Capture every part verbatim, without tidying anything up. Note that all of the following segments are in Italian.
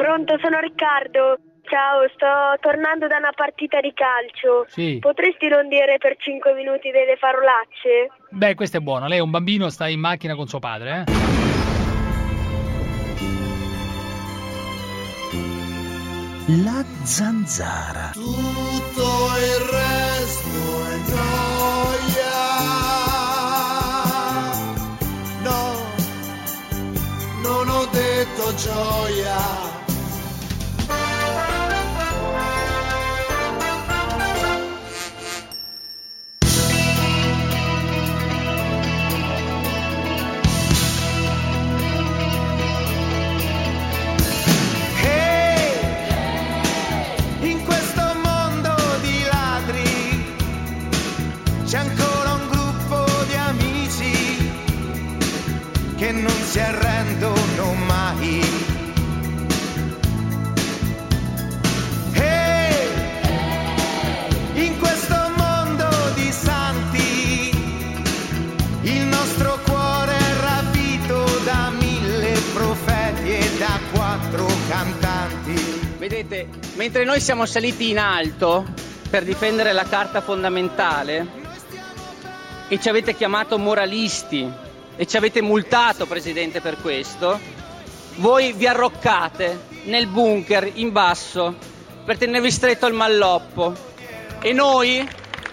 Pronto, sono Riccardo. Ciao, sto tornando da una partita di calcio. Sì. Potresti non dire per cinque minuti delle parolacce? Beh, questa è buona. Lei è un bambino, sta in macchina con suo padre, eh? La zanzara. Tutto il resto è gioia. No, non ho detto gioia. C'è ancora un gruppo di amici che non si arrendono mai. E in questo mondo di santi il nostro cuore è rapito da mille profeti e da quattro cantanti. Vedete, mentre noi siamo saliti in alto per difendere la carta fondamentale e ci avete chiamato moralisti e ci avete multato, Presidente, per questo, voi vi arroccate nel bunker in basso per tenervi stretto al malloppo e noi,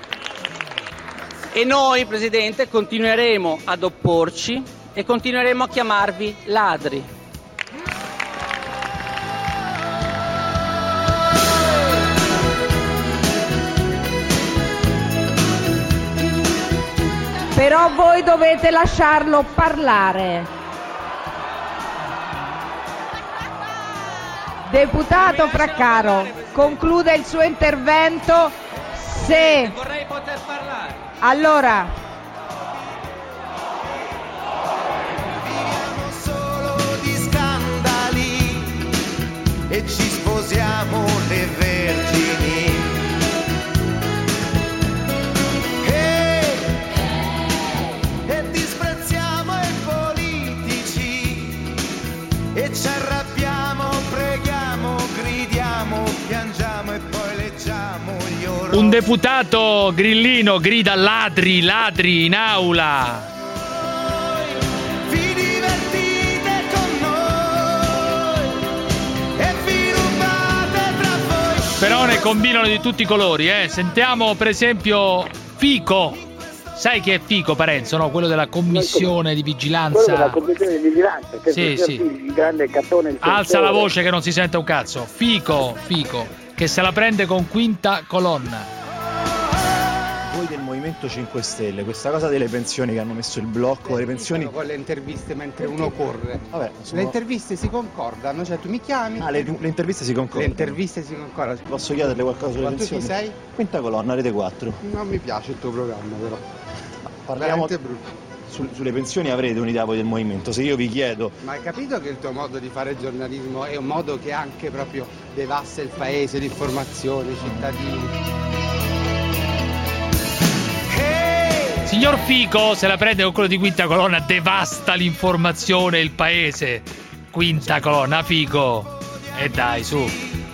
e noi, Presidente, continueremo ad opporci e continueremo a chiamarvi ladri. Però voi dovete lasciarlo parlare. Deputato Fraccaro, conclude il suo intervento se... Vorrei poter parlare. Allora... Viviamo solo di scandali e ci sposiamo le vergini. E ci arrabbiamo, preghiamo, gridiamo, piangiamo e poi leggiamo gli orologi. Un deputato grillino grida ladri, ladri in aula. Vi divertite con noi e vi rubate tra voi. Però ne combinano di tutti i colori, eh. Sentiamo per esempio Fico. Sai chi è Fico, Parenzo, no? Quello della commissione di vigilanza. Quello della commissione di vigilanza, che sì, sì. il grande cattone. Il Alza la voce che non si sente un cazzo. Fico, Fico, che se la prende con quinta colonna. Voi del Movimento cinque Stelle, questa cosa delle pensioni che hanno messo il blocco delle pensioni con le interviste mentre uno corre. Vabbè, sono... Le interviste si concordano, cioè tu mi chiami. Ah, le, le interviste si concordano. Le interviste si concordano. Posso chiederle qualcosa sulle Ma pensioni? tu chi sei? Quinta colonna, Rete quattro. Non mi piace il tuo programma però. Parliamo su, sulle pensioni, avrete un'idea voi del Movimento. Se io vi chiedo... Ma hai capito che il tuo modo di fare giornalismo è un modo che anche proprio devasta il paese, l'informazione, i cittadini. Signor Fico se la prende con quello di quinta colonna, devasta l'informazione e il paese. Quinta colonna, Fico. E dai, su.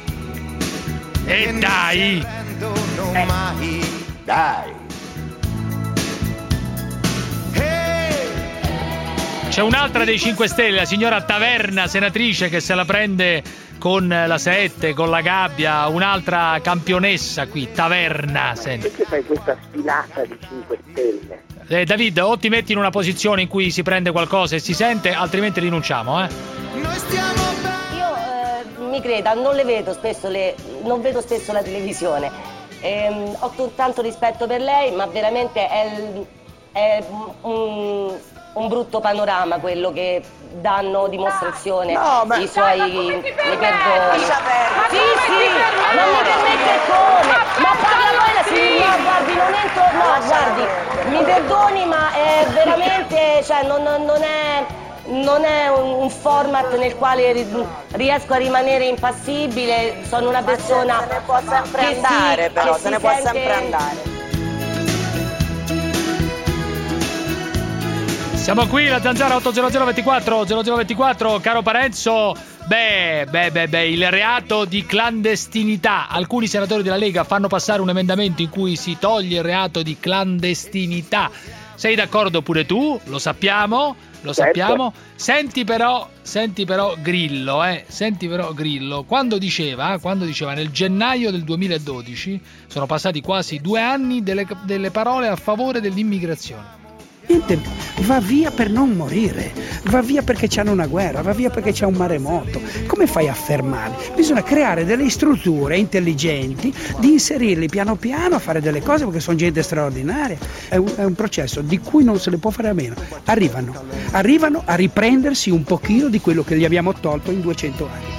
E dai. Eh. Dai. C'è un'altra dei cinque Stelle, la signora Taverna, senatrice, che se la prende con la sette, con la gabbia, un'altra campionessa qui, Taverna. Senti. Perché fai questa sfilata di cinque Stelle? Eh, David, o ti metti in una posizione in cui si prende qualcosa e si sente, altrimenti rinunciamo, eh? Io eh, mi creda, non le vedo spesso le, non vedo spesso la televisione. Ehm, ho t- tanto rispetto per lei, ma veramente è, è un, un brutto panorama quello che danno dimostrazione no, ma... i suoi dai, mi perdoni. Ma sì, sì, non mi permette come, ma parla poi la signora, no, guardi, non entro, no, guardi, mi perdoni, ma è veramente, cioè non, non è... non è un, un format nel quale riesco a rimanere impassibile, sono una persona se ne può sempre che andare, si, però che se ne si può sente... sempre andare. Siamo qui, la Zanzara otto zero zero ventiquattro zero zero ventiquattro, caro Parenzo. Beh, beh, beh, beh, il reato di clandestinità. Alcuni senatori della Lega fanno passare un emendamento in cui si toglie il reato di clandestinità. Sei d'accordo pure tu? Lo sappiamo, lo Certo. sappiamo. Senti però, senti però Grillo, eh, senti però Grillo, quando diceva, quando diceva nel gennaio del duemiladodici, sono passati quasi due anni delle, delle parole a favore dell'immigrazione. Niente, va via per non morire, va via perché c'hanno una guerra, va via perché c'è un maremoto. Come fai a fermarli? Bisogna creare delle strutture intelligenti, di inserirli piano piano a fare delle cose perché sono gente straordinaria. È un, è un processo di cui non se ne può fare a meno. Arrivano, arrivano a riprendersi un pochino di quello che gli abbiamo tolto in duecento anni.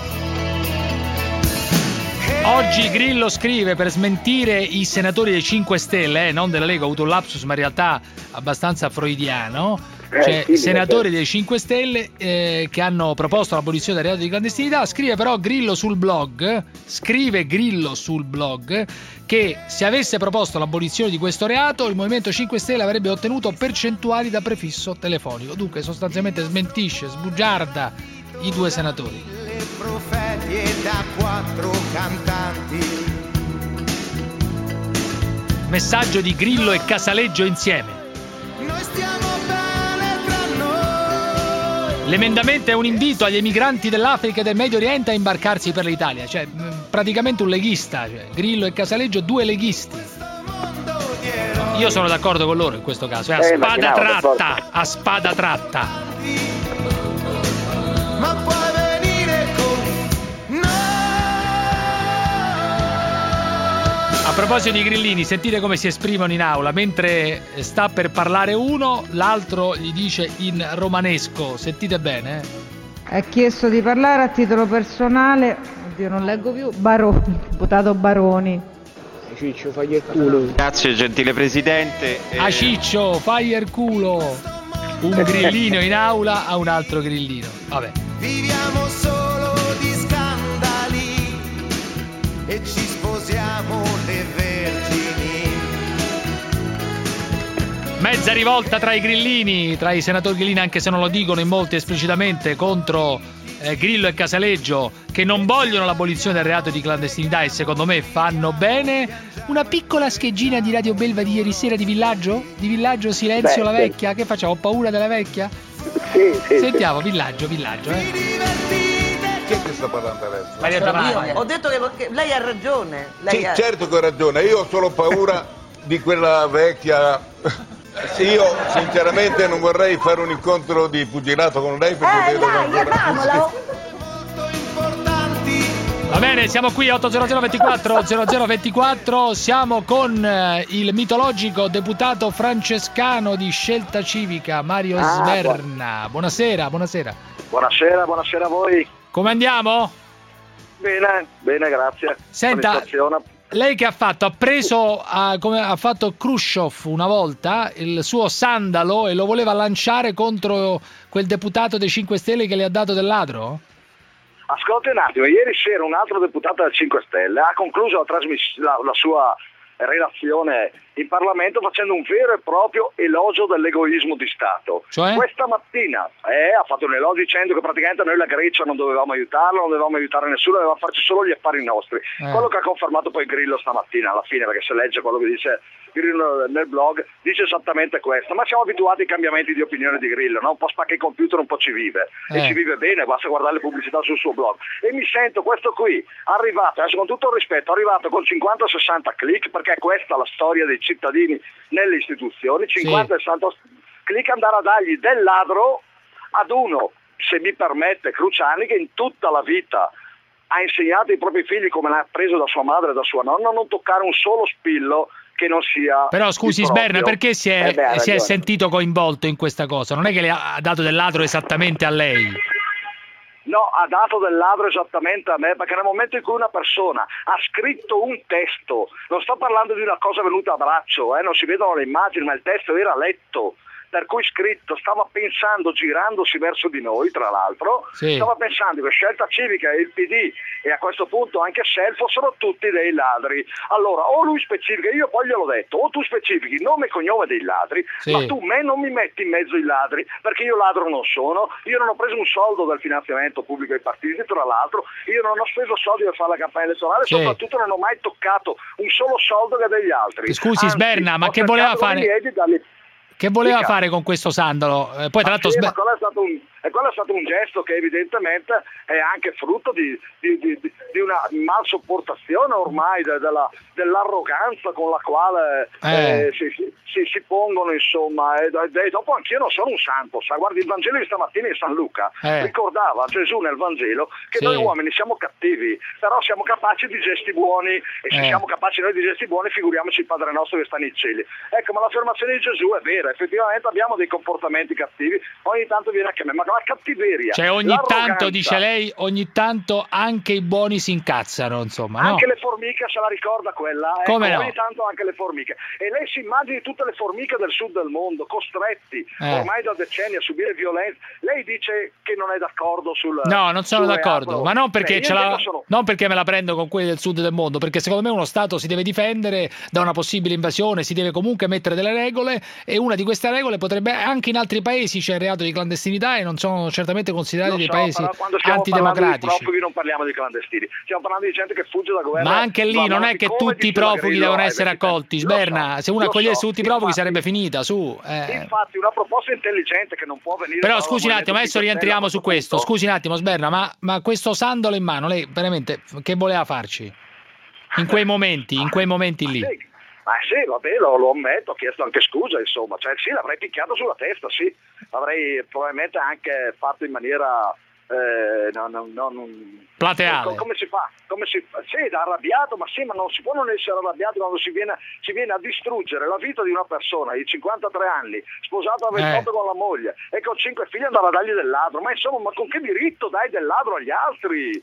Oggi Grillo scrive per smentire i senatori dei cinque Stelle, eh, non della Lega, ho avuto un lapsus ma in realtà abbastanza freudiano, cioè sì, senatori sì. dei cinque Stelle eh, che hanno proposto l'abolizione del reato di clandestinità. Scrive però Grillo sul blog, scrive Grillo sul blog che se avesse proposto l'abolizione di questo reato il Movimento cinque Stelle avrebbe ottenuto percentuali da prefisso telefonico. Dunque sostanzialmente smentisce, sbugiarda i due senatori. Profeti e da quattro cantanti. Messaggio di Grillo e Casaleggio insieme. Noi stiamo bene tra noi. L'emendamento è un invito agli emigranti dell'Africa e del Medio Oriente a imbarcarsi per l'Italia, cioè praticamente un leghista, cioè, Grillo e Casaleggio due leghisti. Io sono d'accordo con loro in questo caso, è a Eh, spada immaginavo, tratta, a spada tratta. Ma puoi venire con noi. A proposito di grillini, sentite come si esprimono in aula. Mentre sta per parlare uno, l'altro gli dice in romanesco. Sentite bene, eh? È chiesto di parlare a titolo personale, oddio non leggo più, Baroni, deputato Baroni. Ciccio, fagli il culo. Grazie gentile Presidente. Eh... A Ciccio, fai il culo. Un grillino in aula a un altro grillino. Vabbè. Viviamo solo di scandali e ci sposiamo le vergini. Mezza rivolta tra i grillini, tra i senatori grillini, anche se non lo dicono in molti esplicitamente, contro eh, Grillo e Casaleggio, che non vogliono l'abolizione del reato di clandestinità e secondo me fanno bene. Una piccola scheggina di Radio Belva di ieri sera di Villaggio? Di Villaggio Silenzio Beh, la sì. vecchia? Che facciamo? Ho paura della vecchia? Sì, sì. Sentiamo, Villaggio, Villaggio, eh. Chi è che sta parlando adesso? Maria Tamara. Ho detto che, che lei ha ragione. Lei Sì, ha... certo che ho ragione, io ho solo paura di quella vecchia. Io sinceramente non vorrei fare un incontro di pugilato con lei perché Eh vedo che dai, ancora- andiamolo! Va bene, siamo qui otto zero zero ventiquattro zero zero ventiquattro, siamo con eh, il mitologico deputato francescano di Scelta Civica, Mario Ah, Sverna. Buonasera, buonasera. Buonasera, buonasera a voi. Come andiamo? Bene, bene, grazie. Senta, Soddisfazione. lei che ha fatto? Ha preso, ah, come ha fatto Khrushchev una volta, il suo sandalo e lo voleva lanciare contro quel deputato dei cinque Stelle che le ha dato del ladro? Ascolti un attimo, ieri sera un altro deputato del cinque Stelle ha concluso la, trasmiss- la, la sua relazione in Parlamento facendo un vero e proprio elogio dell'egoismo di Stato. Cioè? Questa mattina eh, ha fatto un elogio dicendo che praticamente noi la Grecia non dovevamo aiutarla, non dovevamo aiutare nessuno, dovevamo farci solo gli affari nostri. Eh. Quello che ha confermato poi Grillo stamattina alla fine, perché se legge quello che dice Grillo nel blog, dice esattamente questo, ma siamo abituati ai cambiamenti di opinione di Grillo, no? Un po' spacca il computer, un po' ci vive, Eh. e ci vive bene, basta guardare le pubblicità sul suo blog. E mi sento questo qui, arrivato, adesso con tutto il rispetto, arrivato con cinquanta sessanta click, perché è questa la storia dei cittadini nelle istituzioni, cinquanta sessanta click, andare a dargli del ladro ad uno, se mi permette, Cruciani, che in tutta la vita ha insegnato ai propri figli, come l'ha preso da sua madre e da sua nonna, non toccare un solo spillo che non sia. Però scusi il proprio. Sberna, perché si è, Eh beh, ha si è ragione. sentito coinvolto in questa cosa? Non è che le ha dato del ladro esattamente a lei? No, ha dato del ladro esattamente a me, perché nel momento in cui una persona ha scritto un testo, non sto parlando di una cosa venuta a braccio, eh, non si vedono le immagini, ma il testo era letto per cui scritto, stava pensando, girandosi verso di noi, tra l'altro, sì. stava pensando che Scelta Civica e il P D e a questo punto anche S E L fossero tutti dei ladri. Allora, o lui specifica, io poi gliel'ho detto, o tu specifichi nome e cognome dei ladri, sì. ma tu me non mi metti in mezzo i ladri, perché io ladro non sono, io non ho preso un soldo dal finanziamento pubblico ai partiti, tra l'altro, io non ho speso soldi per fare la campagna elettorale, sì. soprattutto non ho mai toccato un solo soldo che degli altri. Scusi, Anzi, Sberna, ma che voleva fare? Che voleva Dica. fare con questo Sandalo? Eh, poi tra l'altro sì, Sber- ma quello è stato un, e quello è stato un gesto che evidentemente è anche frutto di, di, di, di una mal sopportazione ormai de, della, dell'arroganza con la quale eh. eh, si, si, si, si pongono, insomma, e, e dopo anch'io non sono un santo, sa, guardi, il Vangelo di stamattina in San Luca eh. ricordava Gesù nel Vangelo che sì. noi uomini siamo cattivi, però siamo capaci di gesti buoni, e se eh. siamo capaci noi di gesti buoni, figuriamoci il Padre nostro che sta nei cieli. Ecco, ma l'affermazione di Gesù è vera, effettivamente abbiamo dei comportamenti cattivi, ogni tanto viene anche a me, ma la cattiveria, cioè ogni tanto, dice lei, ogni tanto anche i buoni si incazzano, insomma, no? Anche le formiche se la ricorda quella, ecco, come no? Ogni tanto anche le formiche, e lei si immagini tutte le formiche del sud del mondo costretti eh. ormai da decenni a subire violenza. Lei dice che non è d'accordo sul no, non sono sul d'accordo, reato. ma non perché, Beh, ce la, sono... non perché me la prendo con quelli del sud del mondo, perché secondo me uno Stato si deve difendere da una possibile invasione, si deve comunque mettere delle regole, e una di queste regole potrebbe, anche in altri paesi c'è il reato di clandestinità e non sono certamente considerati Lo dei so, paesi però quando stiamo antidemocratici. parlando di profughi non parliamo di clandestini, stiamo parlando di gente che fugge da guerra. Ma anche lì non è che tutti i profughi devono essere accolti, Sberna, so, se uno accogliesse so, tutti i profughi infatti, sarebbe finita, su. Eh. Infatti una proposta intelligente che non può venire. Però scusi un attimo, adesso rientriamo su questo, punto. Scusi un attimo Sberna, ma, ma questo Sandalo in mano, lei veramente che voleva farci? In quei momenti, in quei momenti lì. Sì. Ma sì, vabbè, lo, lo ammetto, ho chiesto anche scusa, insomma, cioè sì, l'avrei picchiato sulla testa, sì, l'avrei probabilmente anche fatto in maniera eh, no, no, no, non... plateale. Come si fa? Come si fa? Sì, da arrabbiato, ma sì, ma non si può non essere arrabbiati quando si viene, si viene a distruggere la vita di una persona di cinquantatré anni, sposato a ventotto eh. con la moglie e con cinque figli, andare a dargli del ladro, ma insomma, ma con che diritto dai del ladro agli altri?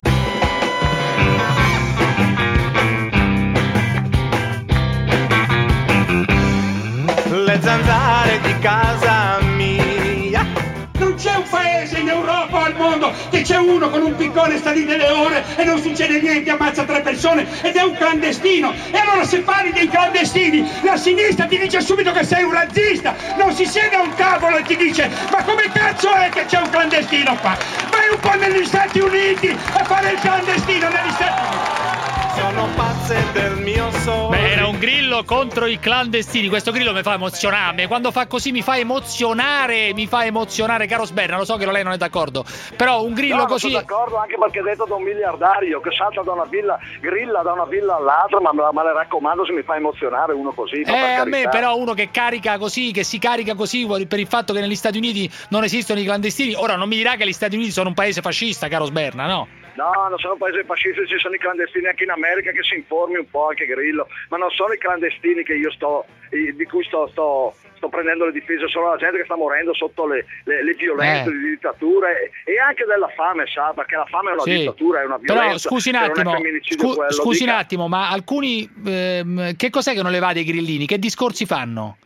Le zanzare di casa mia. Non c'è un paese in Europa o al mondo che c'è uno con un piccone sta lì delle ore e non succede niente, ammazza tre persone ed è un clandestino. E allora se parli dei clandestini, la sinistra ti dice subito che sei un razzista, non si siede a un tavolo e ti dice ma come cazzo è che c'è un clandestino qua? Vai un po' negli Stati Uniti a fare il clandestino negli Stati Uniti. Sono pazze del mio sole. Beh, era un Grillo contro i clandestini. Questo Grillo mi fa emozionare. Quando fa così mi fa emozionare. Mi fa emozionare, caro Sberna. Lo so che lei non è d'accordo. Però un Grillo no, così. Non sono d'accordo, anche perché è detto da un miliardario che salta da una villa, grilla da una villa all'altra. Ma, ma le raccomando, se mi fa emozionare uno così. Eh, a me, però, uno che carica così, che si carica così per il fatto che negli Stati Uniti non esistono i clandestini. Ora non mi dirà che gli Stati Uniti sono un paese fascista, caro Sberna, no? No, non sono un paese fascista, ci sono i clandestini anche in America, che si informi un po' anche Grillo, ma non sono i clandestini che io sto, di cui sto, sto, sto prendendo le difese, sono la gente che sta morendo sotto le, le, le violenze eh. di dittatura e, e anche della fame, sa, perché la fame è una sì. dittatura, è una violenza. Però scusi un attimo, scu- scusi un attimo, ma alcuni, ehm, che cos'è che non le va dei grillini? Che discorsi fanno?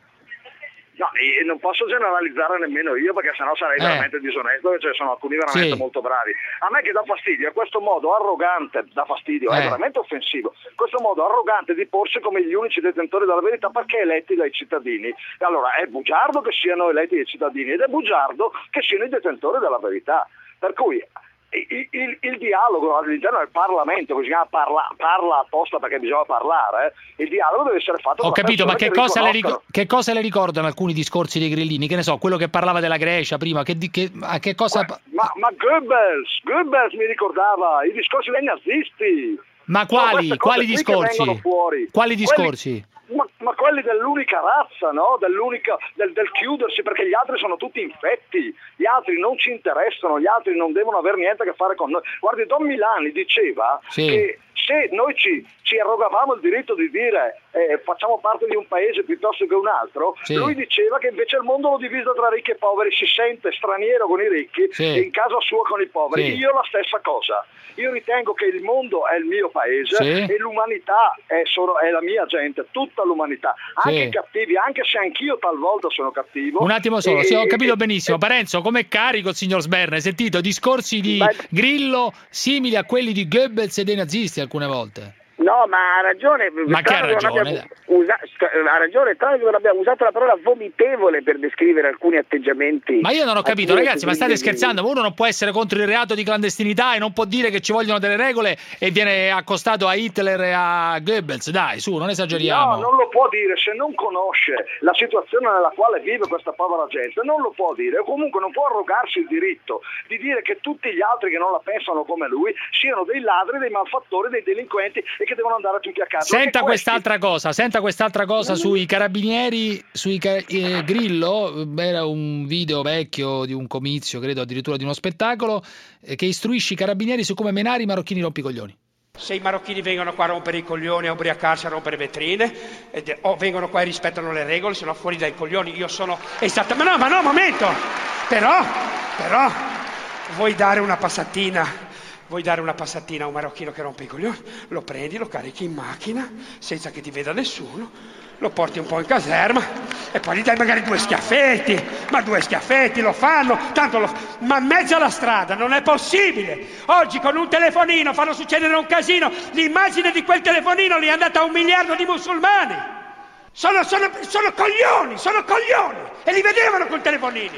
No, e non posso generalizzare nemmeno io perché sennò sarei eh. veramente disonesto, cioè sono alcuni veramente sì. molto bravi. A me che dà fastidio è questo modo arrogante, dà fastidio, eh. è veramente offensivo, questo modo arrogante di porsi come gli unici detentori della verità perché eletti dai cittadini. E allora è bugiardo che siano eletti dai cittadini ed è bugiardo che siano i detentori della verità. Per cui Il, il, il dialogo all'interno del Parlamento, che si chiama parla, parla apposta perché bisogna parlare, eh, il dialogo deve essere fatto. Ho capito, ma che, che, cosa le ric- che cosa le ricordano alcuni discorsi dei grillini? Che ne so, quello che parlava della Grecia prima, che, che, a che cosa... Ma, ma, ma Goebbels, Goebbels mi ricordava i discorsi dei nazisti. Ma quali? Quali discorsi? Quali discorsi? Quelli... Ma, ma quelli dell'unica razza, no? Dell'unica, del, del chiudersi, perché gli altri sono tutti infetti, gli altri non ci interessano, gli altri non devono avere niente a che fare con noi. Guardi, Don Milani diceva sì. che se noi ci, ci arrogavamo il diritto di dire eh, facciamo parte di un paese piuttosto che un altro, sì. lui diceva che invece il mondo lo divisa tra ricchi e poveri, si sente straniero con i ricchi sì. e in casa sua con i poveri. Sì. Io la stessa cosa. Io ritengo che il mondo è il mio paese sì. e l'umanità è, solo, è la mia gente, tutta l'umanità, anche sì. i cattivi, anche se anch'io talvolta sono cattivo. Un attimo solo, e, sì, ho capito e, benissimo. E, Parenzo, com'è carico il signor Sberna? Hai sentito discorsi di Beh, Grillo simili a quelli di Goebbels e dei nazisti alcune volte? No, ma ha ragione. Ma che ha ragione? Usa, ha ragione, tra l'altro non abbiamo usato la parola vomitevole per descrivere alcuni atteggiamenti. Ma io non ho capito, ragazzi, ma state scherzando? Uno non può essere contro il reato di clandestinità e non può dire che ci vogliono delle regole e viene accostato a Hitler e a Goebbels. Dai, su, non esageriamo. No, non lo può dire se non conosce la situazione nella quale vive questa povera gente, non lo può dire, o comunque non può arrogarsi il diritto di dire che tutti gli altri che non la pensano come lui siano dei ladri, dei malfattori, dei delinquenti e che devono andare tutti a casa. Senta quest'altra cosa, senta quest'altra cosa sui carabinieri, sui eh, Grillo, era un video vecchio di un comizio, credo addirittura di uno spettacolo, eh, che istruisce i carabinieri su come menare i marocchini rompicoglioni. Se i marocchini vengono qua a rompere i coglioni, a ubriacarsi, a rompere vetrine, ed, o vengono qua e rispettano le regole, se no fuori dai coglioni, io sono esatto. Ma no, ma no, momento! Però, però, vuoi dare una passatina... Vuoi dare una passatina a un marocchino che rompe i coglioni? Lo prendi, lo carichi in macchina, senza che ti veda nessuno, lo porti un po' in caserma e poi gli dai magari due schiaffetti, ma due schiaffetti lo fanno, tanto lo... ma in mezzo alla strada non è possibile. Oggi con un telefonino fanno succedere un casino, l'immagine di quel telefonino lì è andata a un miliardo di musulmani. Sono, sono, sono coglioni, sono coglioni e li vedevano col telefonini.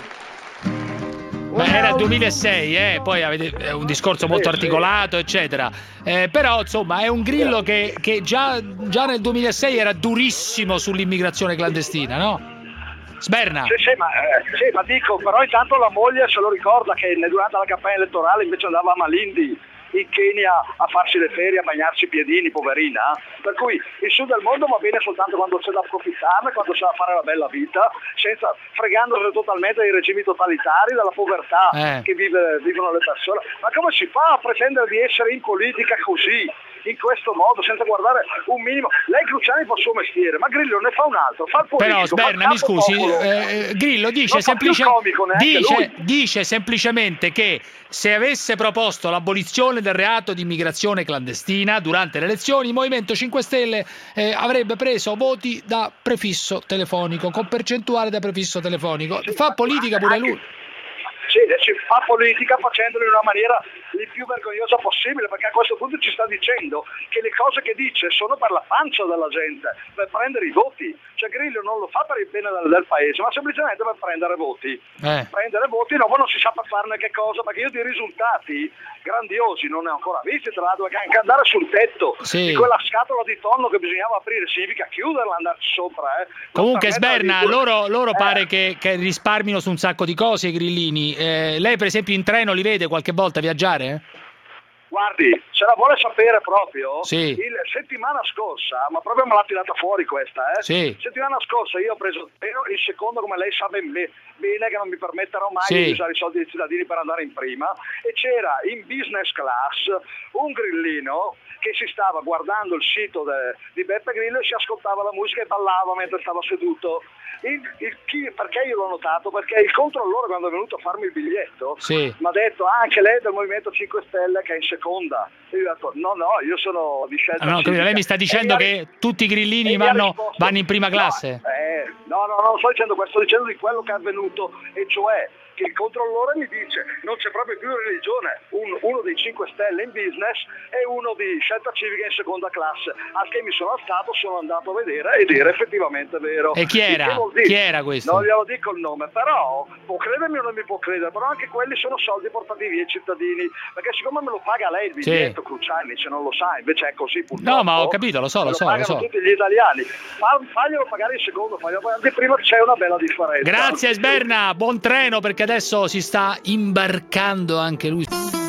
Beh, era il duemilasei, eh? Poi avete è un discorso molto articolato, eccetera. Eh, però, insomma, è un Grillo che, che già, già nel duemilasei era durissimo sull'immigrazione clandestina, no? Sberna. Sì, sì, ma, eh, sì, ma dico, però intanto la moglie se lo ricorda che durante la campagna elettorale invece andava a Malindi in Kenya a farsi le ferie, a bagnarsi i piedini, poverina. Per cui il sud del mondo va bene soltanto quando c'è da approfittarne, quando c'è da fare la bella vita, senza fregandose totalmente dei regimi totalitari, dalla povertà eh. che vive, vivono le persone. Ma come si fa a pretendere di essere in politica così, in questo modo, senza guardare un minimo? Lei Cruciani fa il suo mestiere, ma Grillo ne fa un altro, fa il politico. Però Sberna, mi scusi, eh, Grillo dice, semplice, dice, dice semplicemente che se avesse proposto l'abolizione del reato di immigrazione clandestina durante le elezioni, il Movimento cinque Stelle eh, avrebbe preso voti da prefisso telefonico, con percentuale da prefisso telefonico. Fa politica pure lui. Sì, si fa politica facendolo in una maniera il più vergognosa possibile, perché a questo punto ci sta dicendo che le cose che dice sono per la pancia della gente, per prendere i voti. Cioè Grillo non lo fa per il bene del, del paese, ma semplicemente per prendere voti. Eh. Prendere voti, dopo non si sa per farne che cosa, perché io di risultati grandiosi non ne ho ancora visti, tra l'altro, perché anche andare sul tetto sì. di quella scatola di tonno che bisognava aprire significa chiuderla, andarci sopra. Eh. Comunque Sberna, loro, loro eh. pare che, che risparmino su un sacco di cose i grillini. Eh, lei per esempio in treno li vede qualche volta viaggiare? Guardi, se la vuole sapere proprio, sì. il settimana scorsa, ma proprio me l'ha tirata fuori questa, eh? Sì. Settimana scorsa io ho preso il secondo, come lei sa ben bene, che non mi permetterò mai sì. di usare i soldi dei cittadini per andare in prima, e c'era in business class un grillino che si stava guardando il sito de, di Beppe Grillo e si ascoltava la musica e ballava mentre stava seduto. Il, il, chi, perché io l'ho notato? Perché il controllore, quando è venuto a farmi il biglietto, sì. mi ha detto ah, anche lei è del Movimento cinque Stelle che è in seconda. E io ho detto no, no, io sono di scelta ah, no, civica. Lei mi sta dicendo che ri- tutti i grillini vanno, risposto, vanno in prima classe? No, eh, no, no, non sto dicendo questo, sto dicendo di quello che è avvenuto, e cioè che il controllore mi dice non c'è proprio più religione, un, uno dei cinque Stelle in business e uno di scelta civica in seconda classe, al che mi sono alzato, sono andato a vedere ed era effettivamente vero. E chi era? Chi era questo? Non glielo dico il nome, però può credermi o non mi può credere, però anche quelli sono soldi portati via ai cittadini, perché siccome me lo paga lei il biglietto, sì. Cruciani, se non lo sa, invece è così purtroppo. No, ma ho capito, lo so, lo, lo so, pagano lo so. tutti gli italiani. Fa, faglielo pagare il secondo, faglielo pagare il primo, c'è una bella differenza. Grazie Sberna, buon treno, perché adesso si sta imbarcando anche lui.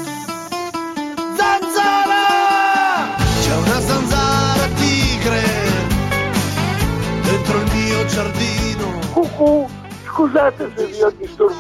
Zanzara! C'è una zanzara tigre dentro il mio giardino. Cucù, scusate se vi ho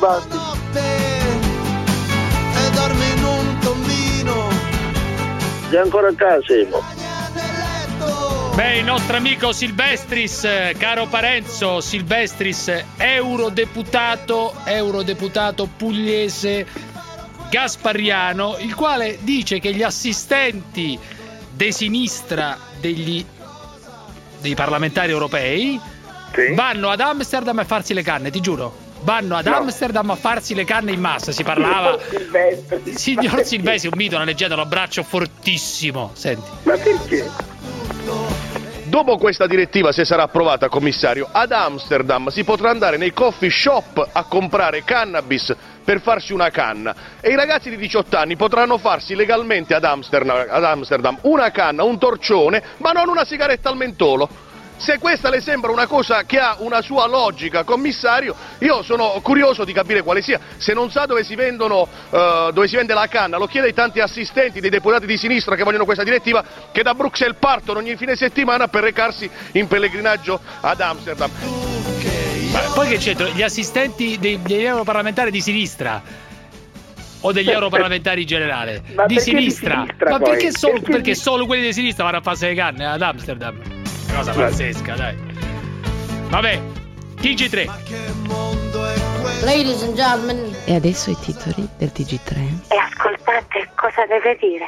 disturbato. E dorme in un tombino sei ancora a casa, Simo? Beh, il nostro amico Silvestris, caro Parenzo, Silvestris, eurodeputato, eurodeputato pugliese gaspariano, il quale dice che gli assistenti de sinistra degli, dei parlamentari europei sì. vanno ad Amsterdam a farsi le canne, ti giuro. Vanno ad no. Amsterdam a farsi le canne in massa. Si parlava. Silvestri. Signor Silvestri, un mito, una leggenda, un abbraccio fortissimo. Senti. Ma perché? Dopo questa direttiva, se sarà approvata, commissario, ad Amsterdam si potrà andare nei coffee shop a comprare cannabis per farsi una canna e i ragazzi di diciotto anni potranno farsi legalmente ad Amsterdam, ad Amsterdam una canna, un torcione, ma non una sigaretta al mentolo. Se questa le sembra una cosa che ha una sua logica, commissario, io sono curioso di capire quale sia. Se non sa dove si vendono, uh, dove si vende la canna, lo chiede ai tanti assistenti dei deputati di sinistra che vogliono questa direttiva, che da Bruxelles partono ogni fine settimana per recarsi in pellegrinaggio ad Amsterdam. Ma poi che c'entra? Gli assistenti dei, degli europarlamentari di sinistra? O degli europarlamentari in generale? Ma di sinistra? Di sinistra Ma poi? perché, solo, perché, perché solo quelli di sinistra vanno a farsi le canne ad Amsterdam? Cosa pazzesca, dai. Vabbè, T G tre. Ladies and gentlemen. E adesso i titoli del T G tre. E ascoltate cosa deve dire.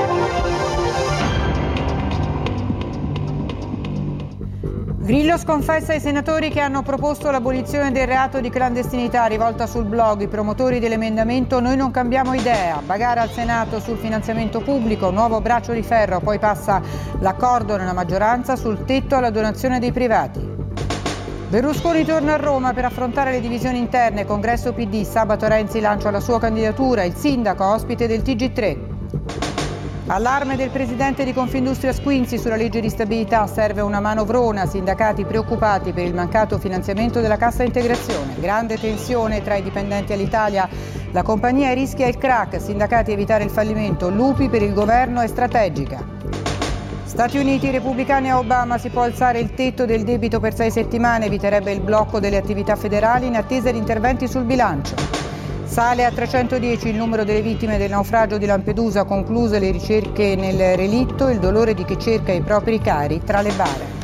Grillo sconfessa i senatori che hanno proposto l'abolizione del reato di clandestinità, rivolta sul blog. I promotori dell'emendamento "Noi non cambiamo idea". Bagarre al Senato sul finanziamento pubblico, nuovo braccio di ferro, poi passa l'accordo nella maggioranza sul tetto alla donazione dei privati. Berlusconi torna a Roma per affrontare le divisioni interne, congresso P D, sabato Renzi lancia la sua candidatura, il sindaco ospite del T G tre. Allarme del presidente di Confindustria Squinzi sulla legge di stabilità, serve una manovrona, sindacati preoccupati per il mancato finanziamento della cassa integrazione. Grande tensione tra i dipendenti all'Italia, la compagnia rischia il crack, sindacati evitare il fallimento, Lupi per il governo è strategica. Stati Uniti, repubblicani a Obama, si può alzare il tetto del debito per sei settimane, eviterebbe il blocco delle attività federali in attesa di interventi sul bilancio. Sale a trecentodieci il numero delle vittime del naufragio di Lampedusa, concluse le ricerche nel relitto, il dolore di chi cerca i propri cari tra le bare.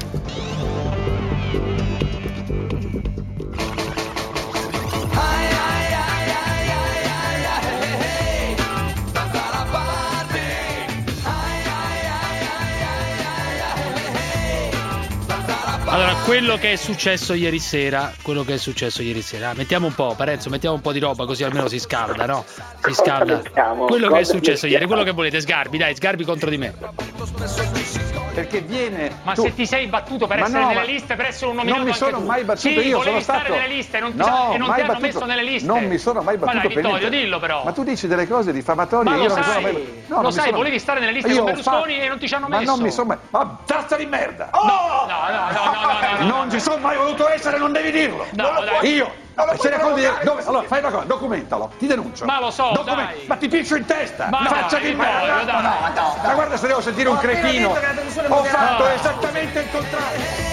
Allora, quello che è successo ieri sera, quello che è successo ieri sera, mettiamo un po', Parenzo, mettiamo un po' di roba così almeno si scalda, no? Si scalda. Quello che è successo ieri, quello che volete, Sgarbi, dai, Sgarbi contro di me. Perché viene. Ma tu... se ti sei battuto per ma essere no, nelle liste, per essere un nominato non mi sono anche tu. mai battuto, sì, io volevi sono stare stato... nelle liste e non ti, no, e non ti hanno battuto. messo nelle liste. Non mi sono mai battuto ma dai, per Vittorio, niente. dillo però. Ma tu dici delle cose diffamatorie. Ma io lo non sai, mi sono mai... no, lo sai, sono... volevi stare nelle liste io con Berlusconi fa... e non ti ci hanno messo. Ma non mi sono mai... Ma tazza di merda! Oh! No, no, no, no, no, no, non ci sono mai voluto essere, non devi dirlo. No, dai. Io... Se ne dire, dove, allora fai una cosa, documentalo, ti denuncio. Ma lo so, Document- dai. Ma ti piccio in testa, ma faccia di merda. No, no, no, ma guarda se devo sentire un cretino. Ho fatto no. esattamente il contrario.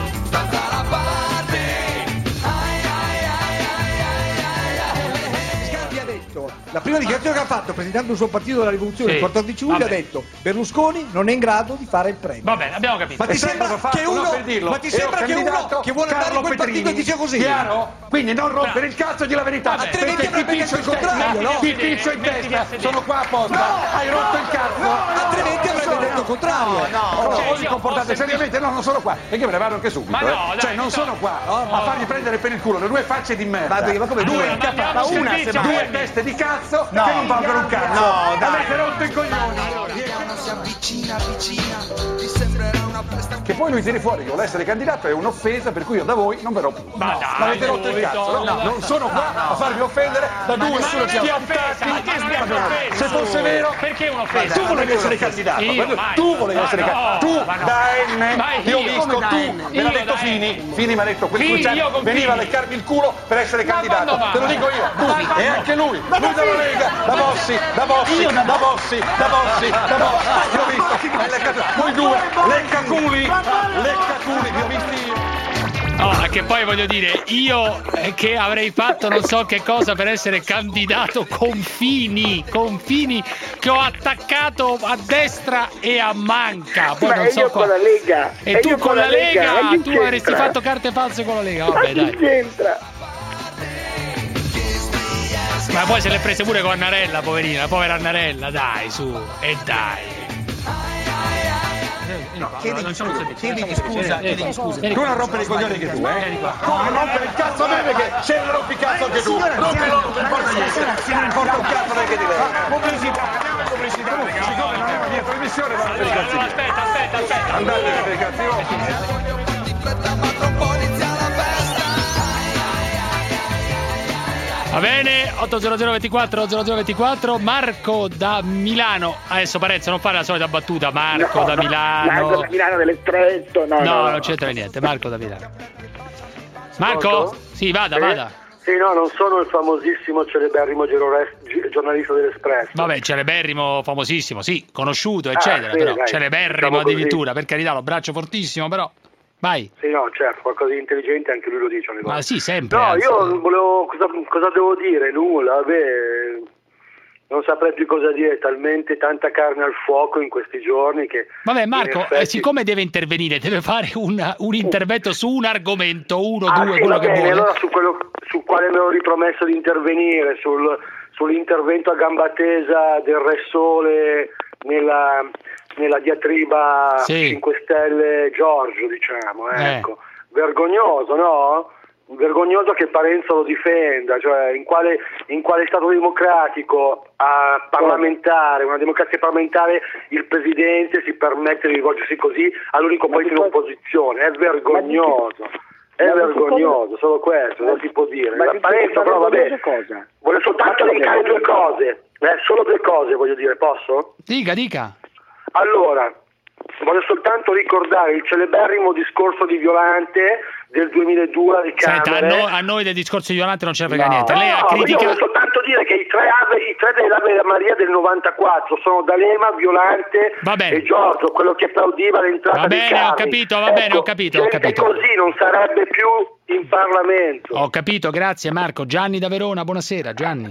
Sgarbi ha detto, la prima dichiarazione che ha fatto presentando il suo partito della rivoluzione, sì, il quattordici luglio, ha detto Berlusconi non è in grado di fare il premio. Va bene, abbiamo capito. Ma ti sembra che uno, ma ti sembra che uno che vuole andare in quel partito dice così? Chiaro? Quindi non rompere il cazzo e di la verità. Altrimenti ti piccio il contrario, no? Ti piccio in testa, sono qua apposta. Hai rotto il cazzo. Altrimenti avrebbe detto il contrario. No, no, voi vi comportate seriamente, no, non sono qua. E che me ne vado anche subito. Cioè non sono qua a fargli prendere per il culo le due facce di merda. Ma come due incapaci, due teste di cazzo che non valgono un cazzo. No, avete rotto i coglioni. Che poi lui tiri fuori che vuole essere candidato è un'offesa, per cui io da voi non verrò più. Ma no, l'avete rotto il cazzo, no? No, non sono qua no, no. a farvi offendere da due nessuno ci ha offesi. Se fosse vero, perché un'offesa? Tu volevi essere candidato, tu volevi essere candidato. Tu da N, io ho visto tu, me l'ha detto Fini, Fini mi ha detto quel Cruciani veniva a leccarmi il culo per essere candidato. Te lo dico io, tu e anche lui, lui della Lega, da Bossi, da Bossi, da Bossi, da Bossi, da Bossi, l'ho visto, voi due, leccaculi, leccaculi, vi ho visti io. Oh, che poi voglio dire, io eh, che avrei fatto non so che cosa per essere candidato con Fini, con Fini che ho attaccato a destra e a manca. Poi Ma non e so io co- con la Lega. E, e tu io con la Lega, Lega. Ma chi tu avresti c'entra? fatto carte false con la Lega. Vabbè, Ma chi dai. c'entra? Ma poi se l'è prese pure con Annarella, poverina, la povera Annarella, dai, su, e dai. No, chiedimi, chiedimi chiedimi scusa, chiedimi scusa. Vieni Tu qua. non rompere i coglioni che tu, eh? Vieni qua. Tu non rompere il cazzo a me perché se non rompi il cazzo anche tu. Rompilo, non importa niente. Non importa un cazzo neanche di lei. Pubblicità, andiamo in pubblicità. Siccome non è una mia trasmissione, vado per i cazzi. Aspetta, aspetta, aspetta. Andate per i cazzi vostri. Va bene, otto zero zero ventiquattro zero zero ventiquattro, Marco da Milano. Adesso Parenzo, non fare la solita battuta, Marco No, da no, Milano. Marco da Milano dell'Estretto, no, No, no, no. non c'entra niente, Marco da Milano. Marco? Pronto? Sì, vada, Sì? vada. Sì, no, non sono il famosissimo celeberrimo giornale- gi- giornalista dell'Espresso. Vabbè, celeberrimo, famosissimo, sì, conosciuto, Ah, eccetera, sì, però dai, celeberrimo diciamo così. addirittura, per carità, lo braccio fortissimo, però. Vai. Sì, no, certo, qualcosa di intelligente anche lui lo dice ogni volta. Ma sì, sempre. No, anzi. io volevo, cosa, cosa devo dire? Nulla, vabbè, non saprei più cosa dire, talmente tanta carne al fuoco in questi giorni che... Vabbè, in Marco, effetti- eh, siccome deve intervenire, deve fare un, un intervento su un argomento, uno, Ah, due, sì, quello va che bene, vuole. allora su quello sul quale mi ero ripromesso di intervenire, sul, sull'intervento a gamba tesa del Re Sole nella, nella diatriba Sì. cinque Stelle Giorgio, diciamo, Eh. ecco. Vergognoso, no? Vergognoso che Parenzo lo difenda, cioè in quale, in quale Stato democratico a parlamentare, una democrazia parlamentare, il Presidente si permette di rivolgersi così all'unico paese in opposizione, è vergognoso. È Ma di che vergognoso, solo questo, non si può dire. Ma La di che- Parenzo ma però vabbè, vergognoso cosa? vuole soltanto Ma indicare cosa? due cose, eh, solo due cose voglio dire, posso? Dica, dica. Allora, voglio soltanto ricordare il celeberrimo discorso di Violante del duemiladue alle Senta, a, Camere. no- a noi del discorso di Violante non ce ne frega No, niente. Lei ha no, io criticato. voglio soltanto dire che i tre ave, i tre dell'Ave Maria del novantaquattro sono D'Alema, Violante Va bene. e Giorgio, quello che applaudiva l'entrata Va dei bene, ho carri. capito, va Ecco, bene, ho capito, ho gente capito. così non sarebbe più in Parlamento. Ho capito, grazie Marco. Gianni da Verona, buonasera, Gianni.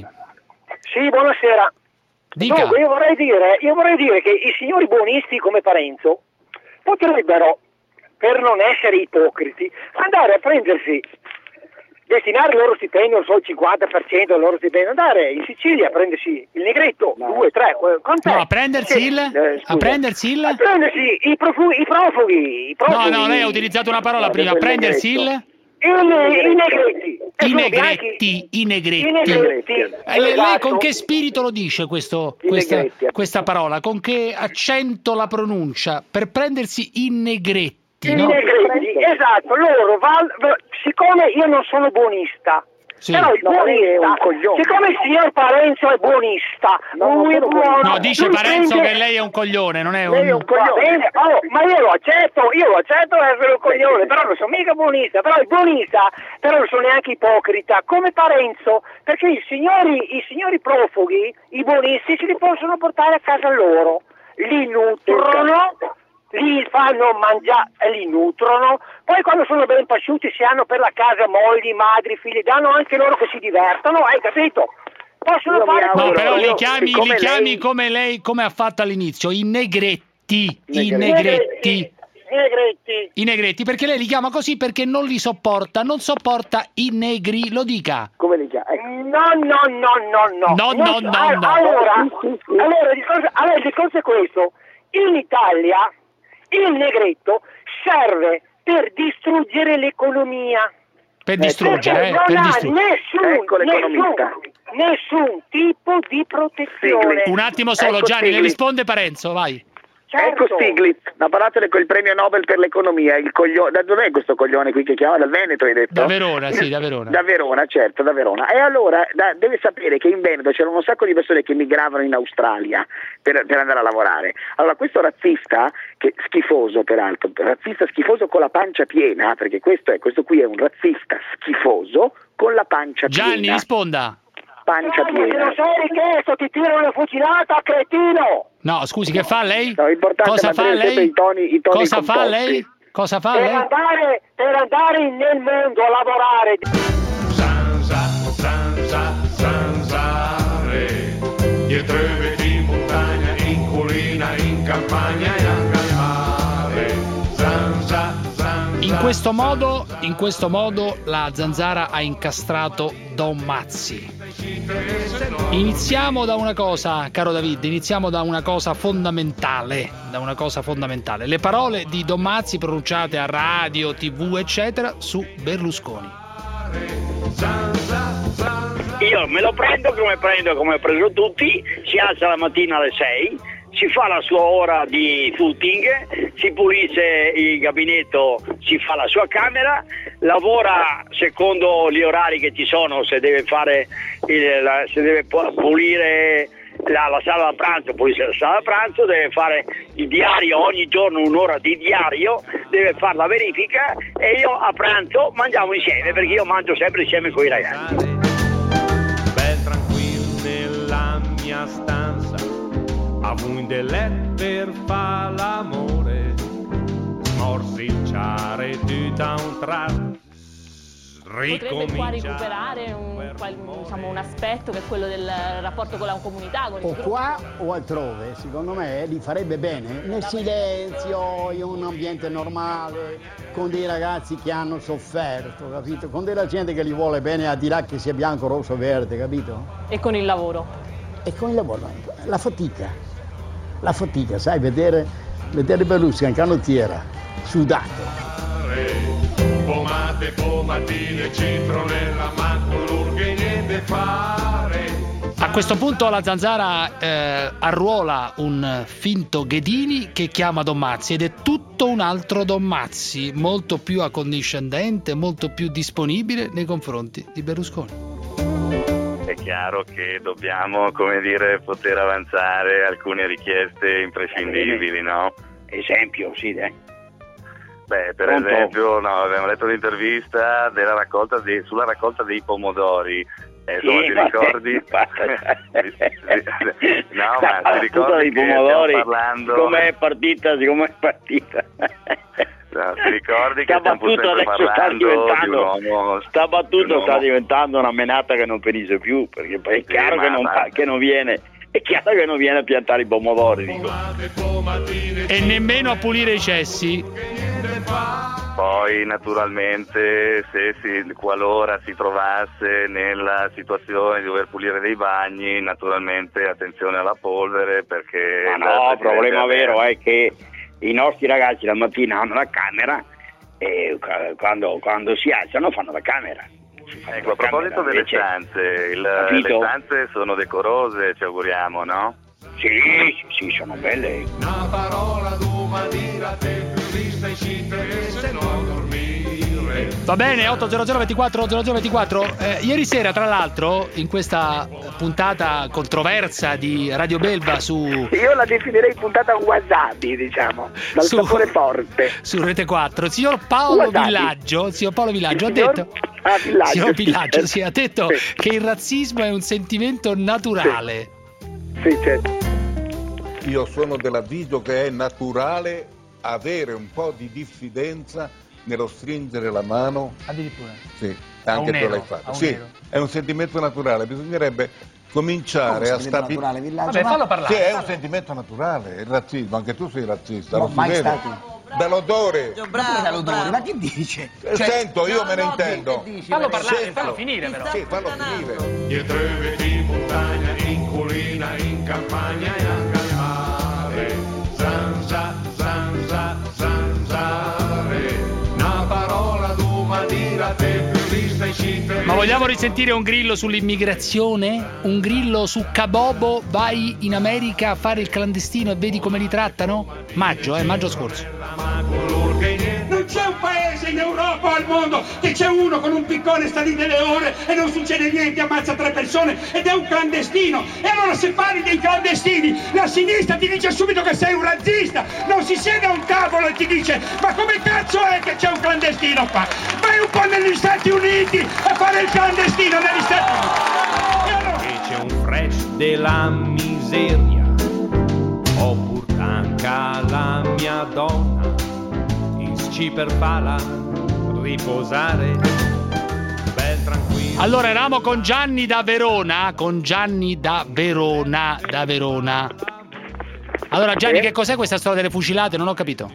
Sì, buonasera. Dica. Dunque, io vorrei dire, io vorrei dire che i signori buonisti come Parenzo potrebbero, per non essere ipocriti, andare a prendersi, destinare il loro stipendio, non so, il cinquanta per cento del loro stipendio, andare in Sicilia a prendersi il negretto, due, tre, quant'è? No, a prendersi il- Eh, a prendersi il- A prendersi i, profu- i profughi, i No, profughi. no, lei ha utilizzato una parola No, prima, del prendersi il... negretto. Il- I negretti. E I sono negretti, i negretti. I negretti. E lei, lei Esatto. con che spirito lo dice questo, I questa, negretti. questa parola? Con che accento la pronuncia? Per prendersi i negretti, I no? negretti, esatto, loro, val- v- siccome io non sono buonista, Sì. però il No, ma lei è buonista, un coglione. siccome il signor Parenzo è buonista, No, lui è non sono buono, No, dice lui Parenzo prende- che lei è un coglione, non è Lei è un... un coglione. Va bene, oh, ma io lo accetto, io lo accetto di essere un coglione, però non sono mica buonista, però il buonista, però non sono neanche ipocrita, come Parenzo, perché i signori, i signori profughi, i buonisti, se li possono portare a casa loro, li nutrono, li fanno mangiare, li nutrono, poi quando sono ben pasciuti si hanno per la casa mogli, madri, figli, danno anche loro che si divertono, hai capito? Possono Io mi fare auguro- No, quello. però li io, chiami, li siccome chiami lei- come lei, come ha fatto all'inizio, i negretti, i Negretti. negretti, Negretti. i negretti, perché lei li chiama così perché non li sopporta, non sopporta i negri, lo dica. Come li chiama? Ecco. No, no, no, no, no. No, no, no, Ah, no. Allora, Sì, sì, sì. allora, il discorso, allora, il discorso è questo. In Italia il negretto serve per distruggere l'economia. Per distruggere, eh, Perché per non ha distruggere. nessun, Ecco l'economista. nessun, nessun tipo di protezione. Un attimo solo, Ecco Gianni, le Stiglitz. risponde Parenzo, vai. Certo. Ecco Stiglitz, ha parlato del premio Nobel per l'economia, il coglione, da dov'è questo coglione qui che chiama? Dal Veneto hai detto? Da Verona, sì, da Verona. Da Verona, certo, da Verona. E allora da- deve sapere che in Veneto c'erano un sacco di persone che migravano in Australia per, per andare a lavorare. Allora questo razzista, che schifoso peraltro, razzista schifoso con la pancia piena, perché questo, è, questo qui è un razzista schifoso con la pancia Gianni, piena. risponda. Pancia Ma se non piena. sei richiesto ti tirano una fucilata, cretino! No, scusi, che fa lei? No, è importante Cosa fa mantenere sempre lei? i toni- i toni Cosa fa composti. lei? Cosa fa per lei? andare, per andare nel mondo a lavorare. Zanza, zanza, zanzare, dietro i vetri in montagna, in collina, in campagna e anche al mare. Zanza, zanza. In questo modo, in questo modo la Zanzara ha incastrato Don Mazzi. Iniziamo da una cosa, caro David, iniziamo da una cosa fondamentale, da una cosa fondamentale. Le parole di Don Mazzi pronunciate a radio, tivù, eccetera, su Berlusconi. Io me lo prendo come prendo, come ho preso tutti, si alza la mattina alle sei, si fa la sua ora di footing, si pulisce il gabinetto, si fa la sua camera, lavora secondo gli orari che ci sono, se deve fare il, la, se deve pulire la, la sala da pranzo, pulisce la sala da pranzo, deve fare il diario, ogni giorno un'ora di diario, deve fare la verifica e io a pranzo mangiamo insieme, perché io mangio sempre insieme con i ragazzi. Bel tranquillo nella mia stanza, a un letto per fare l'amore, morsicciare tu da un tratto. Potrebbe qua recuperare un, diciamo, un aspetto che è quello del rapporto con la comunità. Con o qua o altrove, secondo me gli farebbe bene, nel silenzio, in un ambiente normale, con dei ragazzi che hanno sofferto, capito? Con della gente che gli vuole bene, al di là che sia bianco, rosso o verde, capito? E con il lavoro. E con il lavoro, la fatica, la fatica, sai, vedere, vedere Berlusconi in canottiera, sudato. Pomate, pomatine, citronella, manco che niente fare. A questo punto la Zanzara eh, arruola un finto Ghedini che chiama Don Mazzi ed è tutto un altro Don Mazzi, molto più accondiscendente, molto più disponibile nei confronti di Berlusconi. È chiaro che dobbiamo, come dire, poter avanzare alcune richieste imprescindibili, no? Esempio, sì, eh. Beh, per Pronto? esempio, no, abbiamo letto un'intervista della raccolta dei, sulla raccolta dei pomodori. Eh, insomma, Sì, ti ma- ricordi? No, ma ti La ricordi dei che pomodori, stiamo parlando? siccome è partita, siccome è partita. No, ti ricordi che Sta stiamo battuta sempre adesso sta parlando di un diventando, uomo... sta battuta di un sta uomo- diventando una menata che non finisce più, perché poi è Sì, chiaro ma- che, non, ma- che non viene, è chiaro che non viene a piantare i pomodori, dico. E nemmeno a pulire i cessi. Poi naturalmente se si, qualora si trovasse nella situazione di dover pulire dei bagni, naturalmente attenzione alla polvere, perché... Ma no, il problema vero è che i nostri ragazzi la mattina hanno la camera e quando, quando si alzano fanno la camera. Ecco, a proposito delle invece- stanze, il- Capito? le stanze sono decorose, ci auguriamo, no? Sì, sì, sì, sono belle. Una parola domani la te più vista e ci se no dormire. Va bene, otto zero zero ventiquattro zero zero ventiquattro. Eh, ieri sera, tra l'altro, in questa puntata controversa di Radio Belva su, Io la definirei puntata wasabi, diciamo, dal Su- sapore forte. su Rete quattro, il signor Paolo Wasabi. Villaggio, il signor Paolo Villaggio ha Il signor- detto, Ah, Villaggio, signor sì, Villaggio, certo. sì, ha detto Sì. che il razzismo è un sentimento naturale. Sì, certo. Io sono dell'avviso che è naturale avere un po' di diffidenza nello stringere la mano. Addirittura. Sì, A anche un tu nero, l'hai a fatto. un Sì, nero. è un sentimento naturale, bisognerebbe cominciare a stabilire. Vabbè, fallo parlare. Sì, è un sentimento naturale, il razzismo, anche tu sei razzista, No, lo si mai vede. stato. Dall'odore. Bravo, dall'odore, ma che dice? Eh, Sento, io me ne intendo. Fallo parlare, Sento. fallo finire però. Sì, fallo finire. Dietro i vetri in montagna, in collina, in campagna e anche al mare. Zanza, zanza, zanzare. Una parola domani la te più vista e ci Ma vogliamo risentire un grillo sull'immigrazione? Un grillo su Kabobo, vai in America a fare il clandestino e vedi come li trattano? Maggio, eh, maggio scorso. Non c'è un paese in Europa o al mondo che c'è uno con un piccone sta lì delle ore e non succede niente, ammazza tre persone ed è un clandestino. E allora se parli dei clandestini, la sinistra ti dice subito che sei un razzista, non si siede a un tavolo e ti dice ma come cazzo è che c'è un clandestino qua? Vai un po' negli Stati Uniti a fare il clandestino negli Stati Uniti. E c'è un fresh della miseria, oppure anche la mia donna. amici per farla riposare. Bel tranquillo. Allora eravamo con Gianni da Verona, con Gianni da Verona, da Verona. Allora Gianni, che cos'è questa storia delle fucilate? Non ho capito.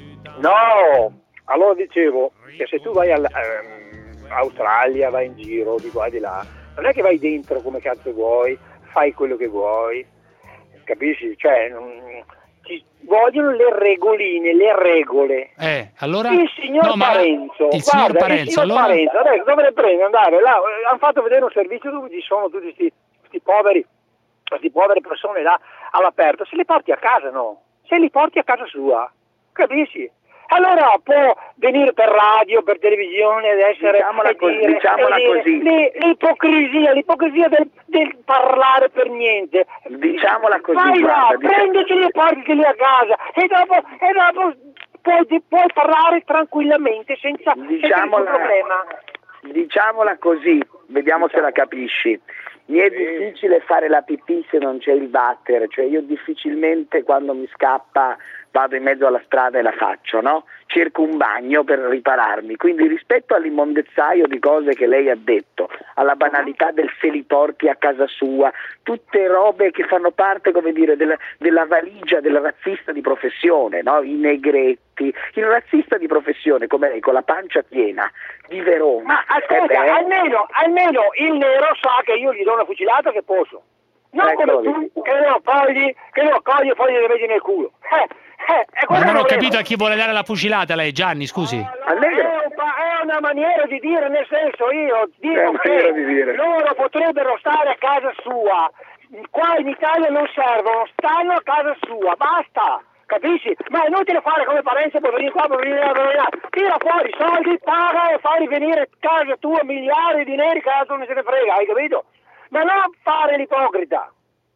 No, allora dicevo che se tu vai all'Australia, vai in giro di qua e di là, non è che vai dentro come cazzo vuoi, fai quello che vuoi, capisci? Cioè, non, ci vogliono le regoline, le regole. Eh, allora? Il signor no, Parenzo, il guarda, signor Parenzo, il signor allora? Parenzo adesso dovrebbe prendere, andare là, hanno fatto vedere un servizio dove ci sono tutti questi poveri, queste povere persone là all'aperto, se li porti a casa, no? Se li porti a casa sua, capisci? Allora può venire per radio, per televisione ed essere diciamola così, dire, diciamola dire, così. le- l'ipocrisia, l'ipocrisia del, del parlare per niente. Diciamola così, Vai là, guarda, dic- prendeteli e portateli a casa e dopo, e dopo puoi, puoi parlare tranquillamente senza, senza nessun Diciamola- problema. Diciamola così, vediamo se la capisci. Mi è difficile fare la pipì se non c'è il water, cioè io difficilmente quando mi scappa vado in mezzo alla strada e la faccio, no? Cerco un bagno per ripararmi, quindi rispetto all'immondezzaio di cose che lei ha detto, alla banalità del se li porti a casa sua, tutte robe che fanno parte, come dire, della, della valigia del razzista di professione, no? I negretti, il razzista di professione come lei con la pancia piena di Verona. Ma ascolta, eh beh, almeno, almeno il nero sa che io gli do una fucilata che posso. Non Eccolo come tu, che lo cogli, che lo cogli e poi gli vedi nel culo. Eh, eh, è Ma quello non che ho volevo. capito a chi vuole dare la fucilata lei, Gianni, scusi. È, un pa- è una maniera di dire, nel senso io È dico una maniera che di dire. loro potrebbero stare a casa sua, qua in Italia non servono, stanno a casa sua, basta, capisci? Ma è inutile fare come Parenzo, puoi venire qua, puoi venire là, puoi venire là, tira fuori i soldi, paga e fai venire a casa tua miliardi di neri che altro non se ne frega, hai capito? Ma non fare l'ipocrita,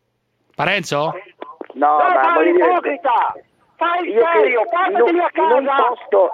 Parenzo? No, non ma fare voglio dire, l'ipocrita, fai il io serio, che- in portateli un, a in un casa. posto,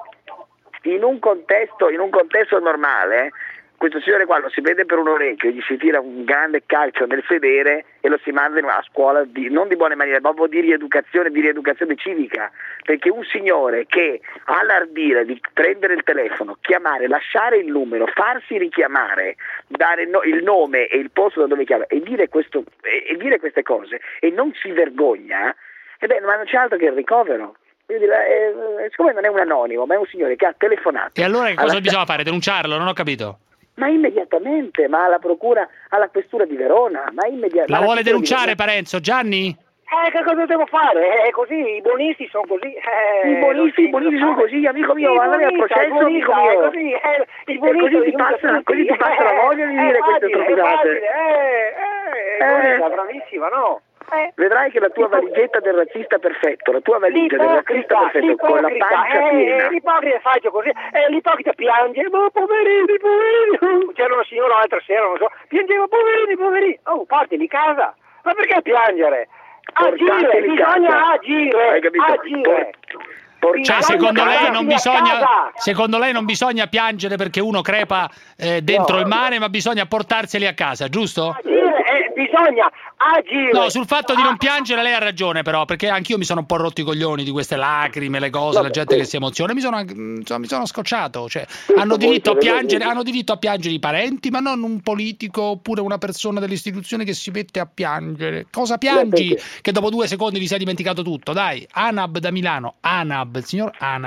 in un contesto, in un contesto normale, questo signore qua lo si prende per un orecchio, gli si tira un grande calcio nel sedere e lo si manda in una scuola di, non di buone maniere, proprio di rieducazione, di rieducazione civica, perché un signore che ha l'ardire di prendere il telefono, chiamare, lasciare il numero, farsi richiamare, dare no- il nome e il posto da dove chiama e dire, questo, e, e dire queste cose e non si vergogna, e beh, ma non c'è altro che il ricovero. Quindi, eh, siccome non è un anonimo, ma è un signore che ha telefonato. E allora che cosa alla- bisogna fare? Denunciarlo? Non ho capito. Ma immediatamente, ma alla procura, alla questura di Verona, ma immediatamente. La vuole denunciare Parenzo, Gianni? Eh, che cosa devo fare? È così, i bonisti sono così. Eh, I bonisti, i bonisti sono così, amico mio, va andare al processo, amico mio. È così, eh, il E bonista così ti risulta passa, così. così ti passa la voglia di Eh, dire è queste facile, è stupidate. facile, eh, eh, Eh. bonista, bravissima, no? Eh. Vedrai che la tua valigetta del razzista perfetto, la tua valigia del razzista L'ipocrita, perfetto, con la l'ipocrita, pancia eh, piena. l'ipocrita faccio così, eh, l'ipocrita piange, ma poverini, poverini. C'era una signora l'altra sera, non so, piangeva, poverini, poverini. Oh, portali a casa. Ma perché piangere? Agire, Portateli in bisogna casa. agire, Hai capito? agire. Cioè, Bisogna secondo lei non portarli a bisogna casa. secondo lei non bisogna piangere perché uno crepa eh, dentro No. il mare, ma bisogna portarseli a casa, giusto? Agire, eh, bisogna agire. No, sul fatto di non piangere lei ha ragione però, perché anch'io mi sono un po' rotto i coglioni di queste lacrime, le cose, Vabbè, la gente che questo- si emoziona, mi sono, anche- insomma, mi sono scocciato, cioè, Questo hanno diritto a molto piangere, veloce. hanno diritto a piangere i parenti, ma non un politico oppure una persona dell'istituzione che si mette a piangere. Cosa piangi? perché? Che dopo due secondi ti sei dimenticato tutto, dai. Anab da Milano, Anab, il signor Anab.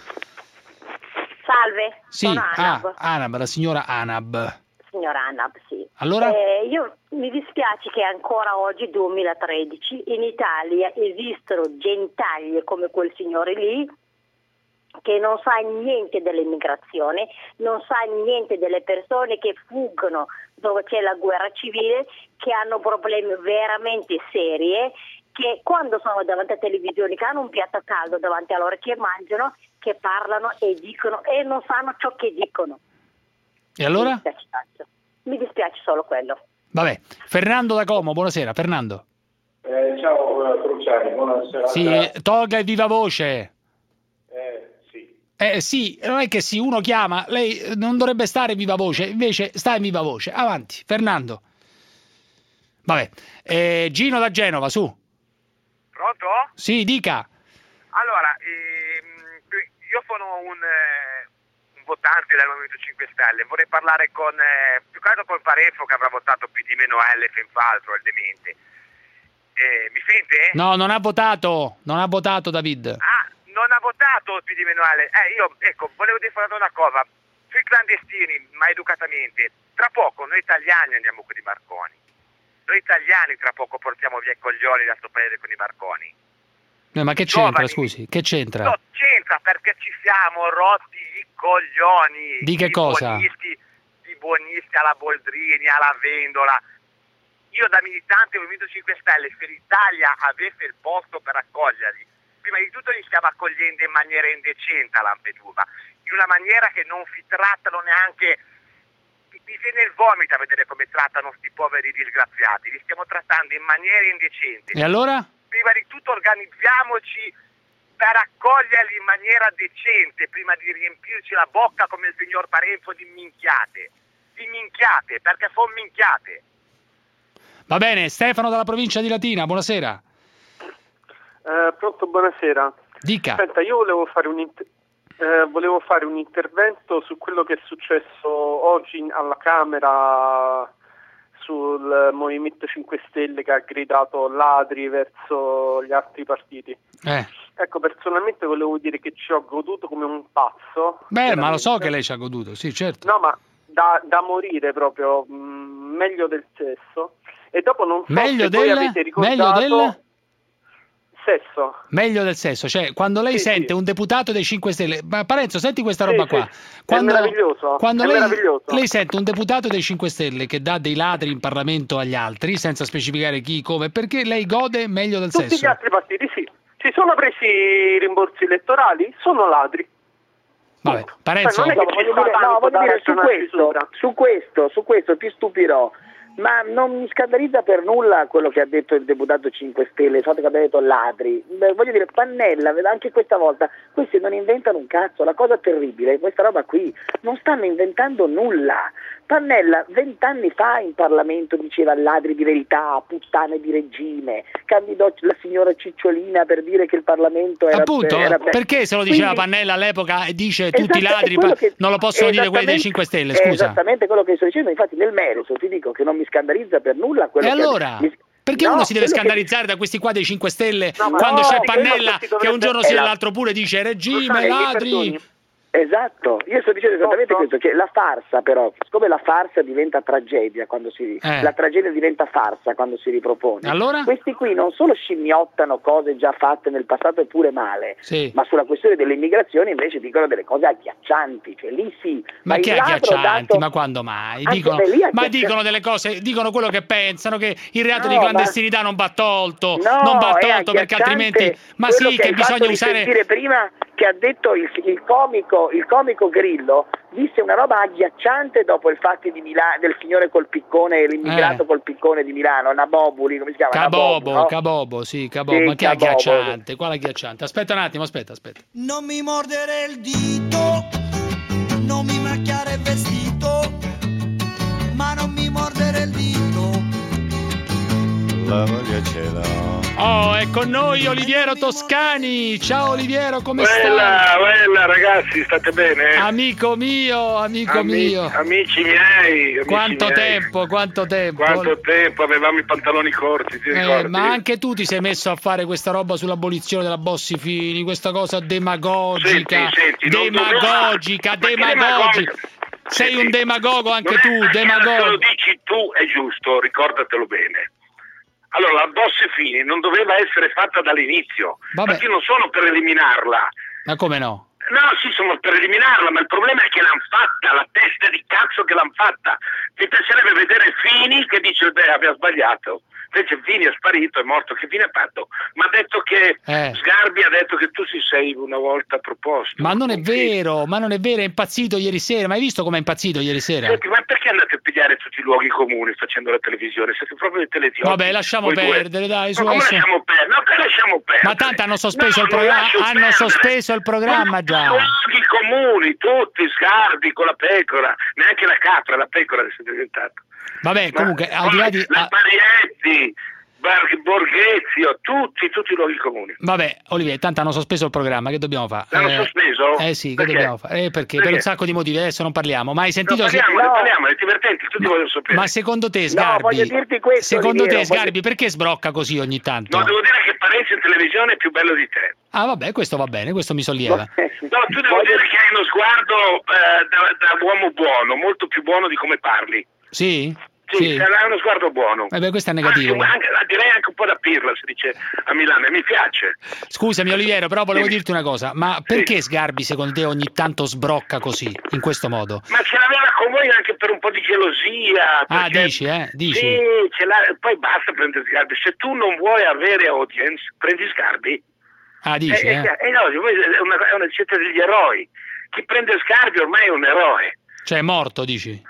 Salve, Sì, sono Anab. ah, Anab, la signora Anab. Signora Anab, sì. Allora? Eh, io mi dispiace che ancora oggi, duemilatredici, in Italia esistono gentaglie come quel signore lì che non sa niente dell'immigrazione, non sa niente delle persone che fuggono dove c'è la guerra civile, che hanno problemi veramente serie, che quando sono davanti a televisione, che hanno un piatto caldo davanti a loro, che mangiano, che parlano e dicono e non sanno ciò che dicono. E allora? Mi dispiace tanto. Mi dispiace solo quello. Vabbè, Fernando da Como, buonasera, Fernando. Eh, ciao eh, Cruciani, buonasera. Sì, tolga il viva voce. Eh, sì. Eh sì, non è che sì, uno chiama, lei non dovrebbe stare in viva voce, invece sta in viva voce. Avanti, Fernando. Vabbè, eh, Gino da Genova, su. Pronto? Sì, dica. Allora, ehm, io sono un, eh, votanti del Movimento cinque Stelle. Vorrei parlare con, eh, più che altro col Parefo che avrà votato P D meno L, Fenfaltro, il demente. Eh, mi sente? No, non ha votato, non ha votato David. Ah, non ha votato P D meno L. Eh, io, ecco, volevo dire una cosa. Sui clandestini, ma educatamente, tra poco noi italiani andiamo con i barconi. Noi italiani tra poco portiamo via i coglioni da sto paese con i barconi. Eh, ma che c'entra, scusi? Che c'entra? No, c'entra perché ci siamo rotti i coglioni. Di che I cosa? Buonisti, i buonisti alla Boldrini, alla Vendola. Io da militante del Movimento cinque Stelle, se l'Italia avesse il posto per accoglierli, prima di tutto li stiamo accogliendo in maniera indecente a Lampedusa, in una maniera che non si trattano neanche, mi viene il vomito a vedere come trattano sti poveri disgraziati, li stiamo trattando in maniera indecente. E allora? Prima di tutto organizziamoci per accoglierli in maniera decente, prima di riempirci la bocca come il signor Parenzo di minchiate, di minchiate, perché sono minchiate. Va bene, Stefano dalla provincia di Latina, buonasera. Eh, pronto, buonasera. Dica. Aspetta, io volevo fare un inter- eh, volevo fare un intervento su quello che è successo oggi in- alla Camera sul Movimento cinque Stelle che ha gridato ladri verso gli altri partiti. Eh. Ecco, personalmente volevo dire che ci ho goduto come un pazzo. Beh, ma lo so che lei ci ha goduto, sì, certo. No, ma da, da morire proprio, mh, meglio del sesso. E dopo non so Meglio se del- voi avete ricordato... meglio del- sesso. Meglio del sesso, cioè quando lei Sì, sente sì. un deputato dei cinque Stelle, ma Parenzo, senti questa roba Sì, qua. sì. Quando, È meraviglioso, quando è lei, meraviglioso. lei sente un deputato dei cinque Stelle che dà dei ladri in Parlamento agli altri, senza specificare chi, come, perché lei gode meglio del Tutti gli sesso. altri partiti, sì. Si sono presi i rimborsi elettorali, sono ladri. Vabbè, Parenzo, non è che No, ci voglio sta dire, no, tanto voglio da dire su ragionarci questo, sopra. su questo, su questo ti stupirò, ma non mi scandalizza per nulla quello che ha detto il deputato cinque Stelle, il fatto che abbia detto ladri. Beh, voglio dire, Pannella, anche questa volta, questi non inventano un cazzo, la cosa terribile è questa roba qui, non stanno inventando nulla. Pannella vent'anni fa in Parlamento diceva ladri di verità, puttane di regime, candidò la signora Cicciolina per dire che il Parlamento era... appunto, era perché se lo diceva Quindi- Pannella all'epoca e dice tutti i Esatto, ladri, è quello pa- che- non lo possono dire quelli dei esattamente- cinque Stelle, È scusa. esattamente quello che sto dicendo, infatti nel merito ti dico che non mi scandalizza per nulla quello E che... allora? mi- Perché No, uno si deve quello che- scandalizzare da questi qua dei cinque Stelle No, ma quando no, c'è quello Pannella che si che un dovrebbe- giorno sì e è la- l'altro pure dice regime, Scusate, mi ladri. perdoni. Esatto, io sto dicendo esattamente Posso? questo, che la farsa però, siccome la farsa diventa tragedia quando si Eh. la tragedia diventa farsa quando si ripropone. Allora? Questi qui non solo scimmiottano cose già fatte nel passato e pure male, Sì. ma sulla questione dell'immigrazione invece dicono delle cose agghiaccianti, cioè lì sì. Ma il che ladro agghiaccianti, dato- ma quando mai? Anche Dicono, beh, lì ma agghiaccianti. dicono delle cose, dicono quello che pensano, che il reato No, di ma- clandestinità non va tolto, No, non va è tolto perché agghiacciante altrimenti, ma quello sì, che che hai fatto bisogna di usare... sentire prima che ha detto il, il comico il comico Grillo, disse una roba agghiacciante dopo il fatto di Mila- del signore col piccone, l'immigrato Eh. col piccone di Milano, Nabobuli, come si chiama? Cabobo, Nabobu, no? Cabobo, sì, Cabobo, Sì, ma che Cabobo. agghiacciante, quale agghiacciante? Aspetta un attimo, aspetta, aspetta. Non mi mordere il dito, non mi macchiare il vestito, ma non mi mordere il dito. La voglia ce l'ho. Oh, è con noi Oliviero Toscani. Ciao Oliviero, come Bella, stai? bella ragazzi, state bene? Amico mio, amico Ami- mio. Amici miei. amici Quanto miei. tempo, quanto tempo. Quanto tempo, avevamo i pantaloni corti, ti Eh, ricordi? ma anche tu ti sei messo a fare questa roba sull'abolizione della Bossi-Fini, questa cosa demagogica, Senti, senti, non demagogica, doveva- Ma che demagogica. demagogica? Sei un demagogo anche Non è tu, perché Se lo demagogo. dici tu è giusto, ricordatelo bene. Allora, la Bossi-Fini non doveva essere fatta dall'inizio, Vabbè. perché io non sono per eliminarla. Ma come no? No, sì, sono per eliminarla, ma il problema è che l'hanno fatta, la testa di cazzo che l'hanno fatta. Mi piacerebbe vedere Fini che dice, beh, abbiamo sbagliato. Invece Fini è sparito, è morto, che fine ha fatto? Ma ha detto che, Eh. Sgarbi ha detto che tu si sei una volta proposto. Ma non è vero, ma non è vero, è impazzito ieri sera. Ma hai visto com'è impazzito ieri sera? Senti, ma perché andate a pigliare tutti i luoghi comuni facendo la televisione? Siete proprio dei teledioti. Vabbè, lasciamo voi due. perdere, dai, su Ma come adesso. lasciamo perdere? No, che lasciamo perdere? Ma tanto hanno sospeso No, il non programma, lascio hanno perdere. sospeso il programma Ma già. i luoghi comuni, tutti, Sgarbi con la pecora, neanche la capra, la pecora adesso è diventata. Vabbè, Ma comunque, al di là di... poi la ah, Parietti, Bar- Borghezio, tutti, tutti i luoghi comuni. Vabbè, Olivier, tanto hanno sospeso il programma, che dobbiamo fare? L'hanno eh, sospeso? Eh sì, che Perché? dobbiamo fare? Eh, perché? Perché? Per un sacco di motivi, adesso non parliamo. Ma hai sentito... No, parliamo, ne parliamo, è divertente, tutti ma, vogliono sapere. ma secondo te, No, Sgarbi, voglio dirti questo, secondo Oliviero, te, Sgarbi, voglio- perché sbrocca così ogni tanto? No, devo dire che Parenzo in televisione è più bello di te. Ah, vabbè, questo va bene, questo mi solleva. No, tu devo dire che hai uno sguardo eh, da, da uomo buono, molto più buono di come parli. Sì? Sì, hai uno sguardo buono. Eh beh, questo è negativo. Anche, anche- direi anche un po' da pirla, si dice a Milano, e mi piace. Scusami Oliviero, però volevo Sì. dirti una cosa, ma perché Sgarbi secondo te ogni tanto sbrocca così, in questo modo? Ma ce l'aveva con voi anche per un po' di gelosia. Ah, perché- dici, eh? Dici? Sì, ce l'ha- poi basta prendere Sgarbi. Se tu non vuoi avere audience, prendi Sgarbi. Ah, dici, eh, eh? eh, no, voi è una, è una siete degli eroi. Chi prende Sgarbi ormai è un eroe. Cioè, è morto, dici?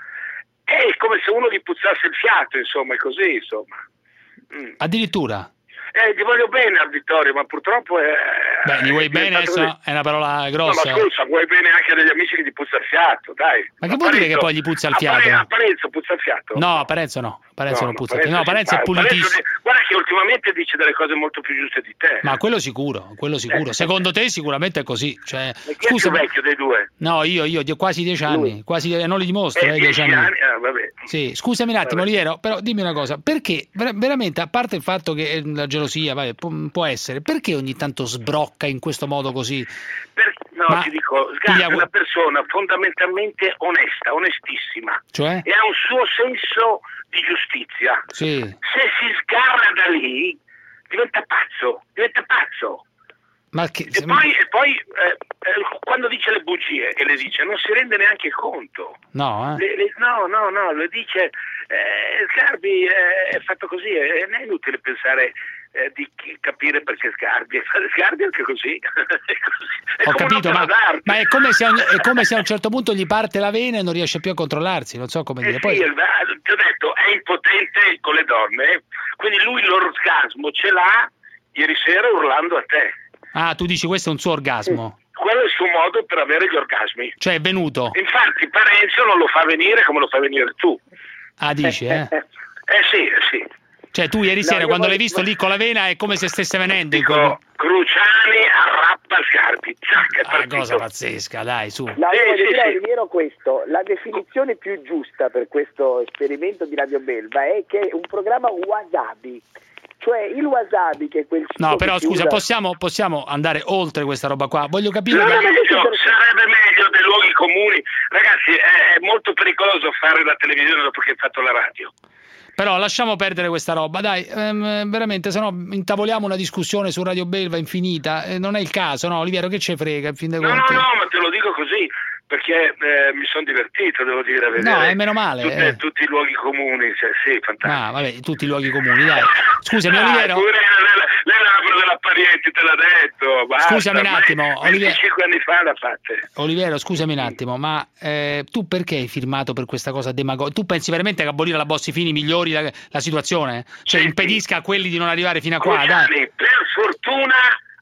È come se uno gli puzzasse il fiato, insomma, è così, insomma. Mm. Addirittura? Eh, gli voglio bene al Vittorio, ma purtroppo è... Beh, gli vuoi è bene diventato adesso così. è una parola No, grossa. ma scusa, vuoi bene anche degli amici che gli puzza il fiato, dai. Ma che vuol dire che poi gli puzza il fiato? A Parenzo puzza il fiato? No, Parenzo no, Parenzo No, non no, puzza. No, Parenzo è simpatico. pulitissimo. Parenzo- guarda che ultimamente dice delle cose molto più giuste di te. Ma quello sicuro, quello sicuro. Eh. Secondo te sicuramente è così. Cioè, E chi è più scusa, vecchio dei due? no, io, io, io quasi dieci anni, quasi, non li dimostro, Eh, eh, dieci dieci anni. anni? Ah, vabbè. Sì, scusami un attimo, Vabbè. Oliviero, però dimmi una cosa, perché ver- veramente, a parte il fatto che eh, la gelosia vabbè, può, può essere, perché ogni tanto sbrocca in questo modo così? Per- no, Ma ti dico, Sgarbi piglia- è una persona fondamentalmente onesta, onestissima. Cioè? E ha un suo senso di giustizia. Sì. Se si sgarra da lì, diventa pazzo, diventa pazzo. Ma che, E poi, e poi eh, eh, quando dice le bugie, e le dice, non si rende neanche conto. no, eh? Le- le- no, no, no, le dice, eh, Sgarbi eh, è fatto così, e non è inutile pensare eh, di chi- capire perché Sgarbi, Sgarbi è anche così. È così. È Ho come capito, ma, un'opera d'arte. ma è, come se a, ogni- è come se a un certo punto gli parte la vena e non riesce più a controllarsi, non so come Eh dire. sì, Poi, eh, ti ho detto, è impotente con le donne, quindi lui l'orgasmo ce l'ha ieri sera urlando a te. ah, tu dici questo è un suo orgasmo, Quello è il suo modo per avere gli orgasmi. cioè è venuto. Infatti Parenzo non lo fa venire come lo fai venire tu. Ah, dici, eh? Eh sì, eh sì. Cioè tu ieri No, sera io quando voglio- l'hai visto lì con la vena è come se stesse venendo. in Dico, quel- Cruciani arrappa Sgarbi, zac, è Ah, partito. cosa pazzesca, dai, su. No, io Sì, voglio sì, dire a sì. Oliviero questo, la definizione più giusta per questo esperimento di Radio Belva è che è un programma wasabi, cioè il wasabi che è quel cibo No, però che si scusa, usa- possiamo, possiamo andare oltre questa roba qua? Voglio capire... Sarebbe che- meglio, sarebbe meglio dei luoghi comuni. Ragazzi, è, è molto pericoloso fare la televisione dopo che hai fatto la radio. Però lasciamo perdere questa roba, dai, ehm, veramente, se no intavoliamo una discussione su Radio Belva infinita, eh, non è il caso, no, Oliviero, che ce frega, in fin dei No, no, conti? no, ma te lo dico così perché eh, mi sono divertito, devo dire, a vedere No, è meno male, tutte- eh. tutti i luoghi comuni, cioè, sì, fantastico. Ah, vabbè, tutti i luoghi comuni, dai. Scusami, Dai, Oliviero, poverina, lei, lei l'albero della Parienti, te l'ha detto, basta, Scusami un ormai attimo, Oliviero. venticinque anni fa l'ha fatta. Oliviero, scusami un attimo, ma eh, tu perché hai firmato per questa cosa demagogica? Tu pensi veramente che abolire la Bossi-Fini migliori la, la situazione? Cioè impedisca a quelli di non arrivare fino a qua, dai. Cruciani, per fortuna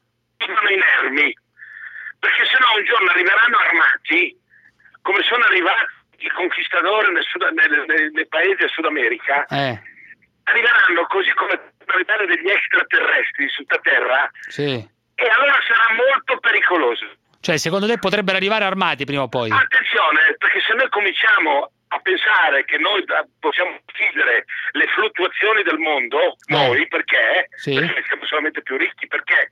sono inermi, perché sennò un giorno arriveranno armati, come sono arrivati i conquistadori nel, Sud, nel, nel, nei paesi del Sud America, Eh, arriveranno così come arrivare degli extraterrestri su terra, sì. e allora sarà molto pericoloso. Cioè, secondo te potrebbero arrivare armati prima o poi? Attenzione, perché se noi cominciamo a pensare che noi da- possiamo decidere le fluttuazioni del mondo, noi, perché? Sì. Perché siamo solamente più ricchi, perché?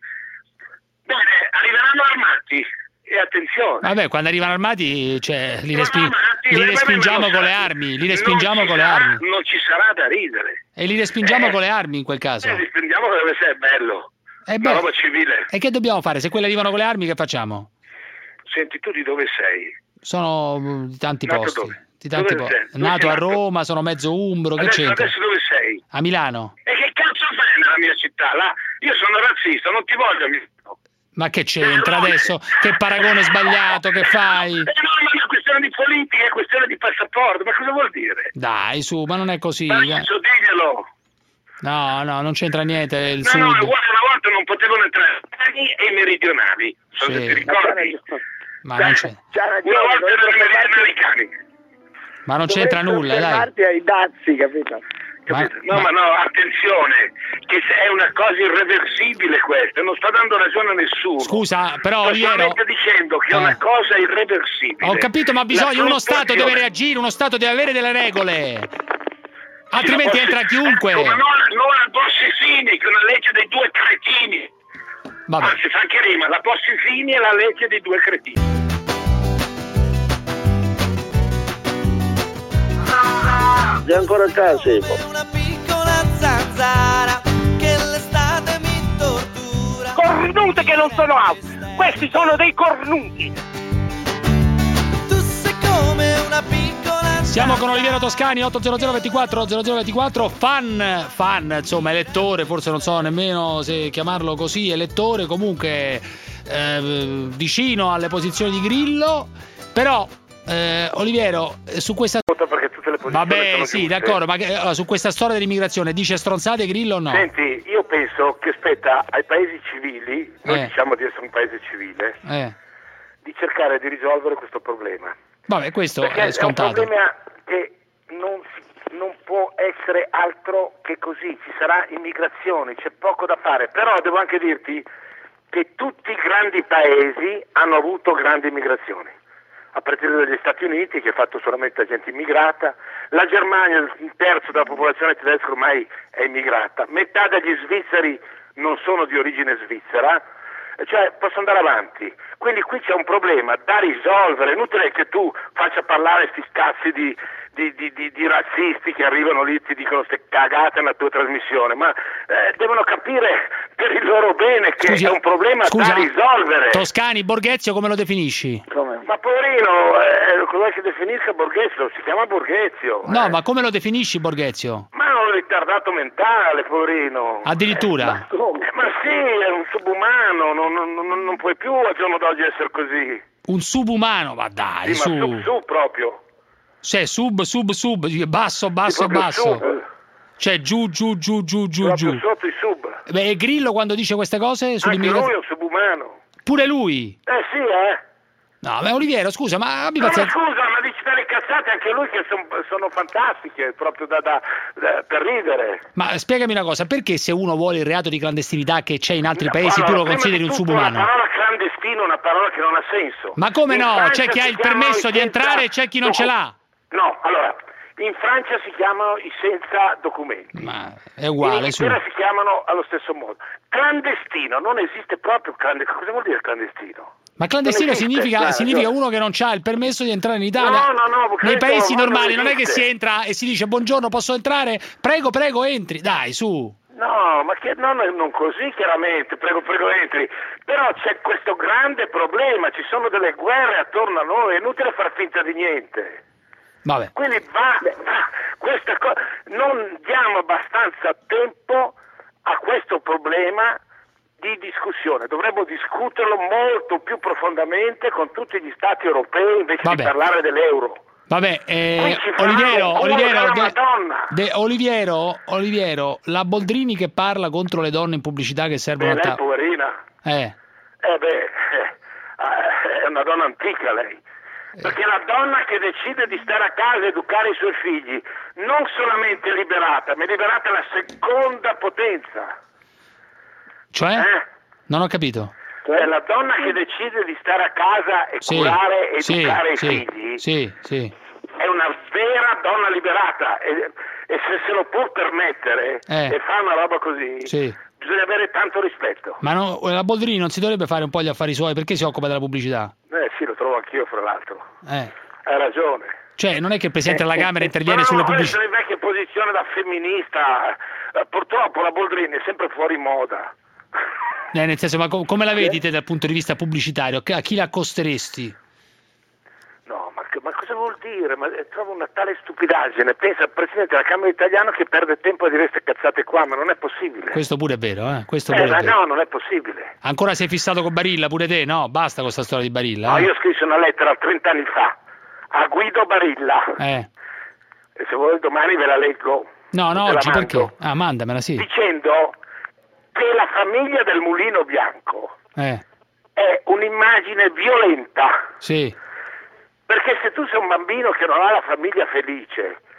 Bene, arriveranno armati, e attenzione. Vabbè, quando arrivano armati, cioè, li, respi- Armati, li vabbè, respingiamo ma non con le sarà- armi, li respingiamo non con ci le sarà- armi. Non ci sarà da ridere. E li respingiamo Eh. con le armi in quel caso. Eh, respingiamo dove sei, è bello. Eh Una beh, roba civile. e che dobbiamo fare? Se quelli arrivano con le armi, che facciamo? Senti, tu di dove sei? Sono mm, di tanti Nato posti. dove? Di tanti Dove posti. sei? Dove Nato sei a nato? Roma, sono mezzo umbro, che Adesso, c'entra? adesso dove sei? A Milano. E che cazzo fai nella mia città? Là? Io sono razzista, non ti voglio a Milano. Ma che c'entra adesso? Che paragone sbagliato che fai? Eh no, ma è una questione di politica, è questione di passaporto, ma cosa vuol dire? Dai, su, ma non è così. Ma dai. adesso diglielo. No, no, non c'entra niente il No, sud. no, guarda, una volta non potevano entrare i e i meridionali, so Sì. se ti ricordi. Ma non c'è- C'ha ragione, Una volta erano i dovrebbero meridionali cani. Ma non c'entra dovrebbero nulla, dai. fermarti ai dazi, capito? Capito? No, ma... ma no, attenzione, che è una cosa irreversibile questa, non sto dando ragione a nessuno. Scusa, però sto Oliviero... solamente dicendo che è una cosa irreversibile. Ho capito, ma bisogna, uno Stato deve reagire, uno Stato deve avere delle regole. Altrimenti entra chiunque. Ecco, ma non, non la Bossi-Fini, che è una legge dei due cretini. Vabbè. Anzi, fa anche rima, la Bossi-Fini è la legge dei due cretini. Sei ancora a casa, una piccola zanzara che l'estate mi tortura. Cornute che non sono auto, questi sono dei cornuti. Tu sei come una piccola. Siamo con Oliviero Toscani, otto zero zero ventiquattro zero zero ventiquattro, fan, fan, insomma, elettore, forse non so nemmeno se chiamarlo così, elettore, comunque eh, vicino alle posizioni di Grillo, però eh, Oliviero, su questa... Perché tutte le posizioni Vabbè, sono sì, giuste. d'accordo, ma allora, su questa storia dell'immigrazione dice stronzate Grillo o no? Senti, io penso che spetta ai paesi civili, noi Eh. diciamo di essere un paese civile, Eh. di cercare di risolvere questo problema. Vabbè, questo Perché è scontato. è un problema che non, si- non può essere altro che così, ci sarà immigrazione, c'è poco da fare, però devo anche dirti che tutti i grandi paesi hanno avuto grandi immigrazioni, a partire dagli Stati Uniti che ha fatto solamente gente immigrata, la Germania, un terzo della popolazione tedesca ormai è immigrata, metà degli svizzeri non sono di origine svizzera, cioè posso andare avanti. Quindi qui c'è un problema da risolvere, è inutile che tu faccia parlare sti cazzi di, di, di, di, di razzisti che arrivano lì e ti dicono ste cagate nella tua trasmissione, ma eh, devono capire per il loro bene che Scusi, è un problema scusa, da risolvere. Toscani, Borghezio come lo definisci? Ma poverino, eh, cosa che definisca Borghezio? Si chiama Borghezio. No, ma come lo definisci Borghezio? Ma è un ritardato mentale, poverino. Addirittura? Eh, ma sì, è un subumano, non, non, non, non puoi più al giorno d'oggi essere così. Un subumano, ma dai, Sì, ma su. su, su proprio. Cioè, sub, sub, sub, basso, basso, Sì, proprio basso. sub. Cioè, giù, giù, giù, giù, giù, Proprio giù. sotto i sub. Beh, e Grillo quando dice queste cose Anche sull'immigrazione? lui è un subumano. Pure lui? Eh sì, eh. No, ma Oliviero, scusa, ma abbi No, ma pazienza. scusa, ma dici delle cazzate anche lui che son- sono fantastiche, proprio da, da- da- per ridere. Ma spiegami una cosa, perché se uno vuole il reato di clandestinità che c'è in altri paesi Allora, tu lo prima consideri di un tutto, subumano? La parola clandestino è una parola che non ha senso. Ma come In no? Francia C'è chi ha si il chiamano permesso i di senza entrare e c'è chi non ce l'ha. No, allora, in Francia si chiamano i senza documenti. Ma è uguale, in su. Inghilterra si chiamano allo stesso modo. Clandestino, non esiste proprio clandestino. Cosa vuol dire clandestino? Ma clandestino Non esiste, significa, dai, significa dai. uno che non ha il permesso di entrare in Italia. No, no, no, Nei questo paesi non normali non è che esiste. si entra e si dice buongiorno, posso entrare? Prego, prego, entri. Dai, su. No, ma che, no, no, non così chiaramente, prego, prego, entri. Però c'è questo grande problema, ci sono delle guerre attorno a noi, è inutile far finta di niente. Vabbè. Quindi va, va questa cosa, non diamo abbastanza tempo a questo problema di discussione, dovremmo discuterlo molto più profondamente con tutti gli stati europei invece Vabbè. di parlare dell'euro. Vabbè, eh, Qui ci fanno Oliviero, un culo Oliviero, della de- Madonna. de- Oliviero, Oliviero, la Boldrini che parla contro le donne in pubblicità che servono Beh, a lei ta- poverina, Eh, eh beh, eh, è una donna antica lei. Perché la donna che decide di stare a casa e educare i suoi figli, non solamente è liberata, ma è liberata la seconda potenza. cioè? Eh? Non ho capito. È la donna che decide di stare a casa e Sì, curare e sì, educare i sì, figli. sì, sì. È una vera donna liberata e, e se se lo può permettere Eh. e fa una roba così, Sì. bisogna avere tanto rispetto. Ma no, la Boldrini non si dovrebbe fare un po' gli affari suoi, perché si occupa della pubblicità? Eh sì, lo trovo anch'io fra l'altro. Eh. Hai ragione. Cioè, non è che il Presidente della Camera interviene Ma no, sulle ma pubblicità. questa è vecchia posizione da femminista. Eh, Purtroppo la Boldrini è sempre fuori moda. Eh, nel senso, ma co- come la vedi te dal punto di vista pubblicitario? A chi la accosteresti? No, ma, ma cosa vuol dire? Ma eh, trovo una tale stupidaggine. Pensa al Presidente della Camera italiana che perde tempo a dire queste cazzate qua, ma non è possibile. Questo pure è vero, eh? Questo Eh, pure ma è vero. no, non è possibile. Ancora sei fissato con Barilla, pure te? No, basta con sta storia di Barilla. No, eh? io scrissi una lettera trenta anni fa a Guido Barilla Eh. e se vuoi domani ve la leggo. No, no, Te la oggi mando. perché? Ah, mandamela, sì. Dicendo che la famiglia del Mulino Bianco Eh, è un'immagine violenta, sì. perché se tu sei un bambino che non ha la famiglia felice,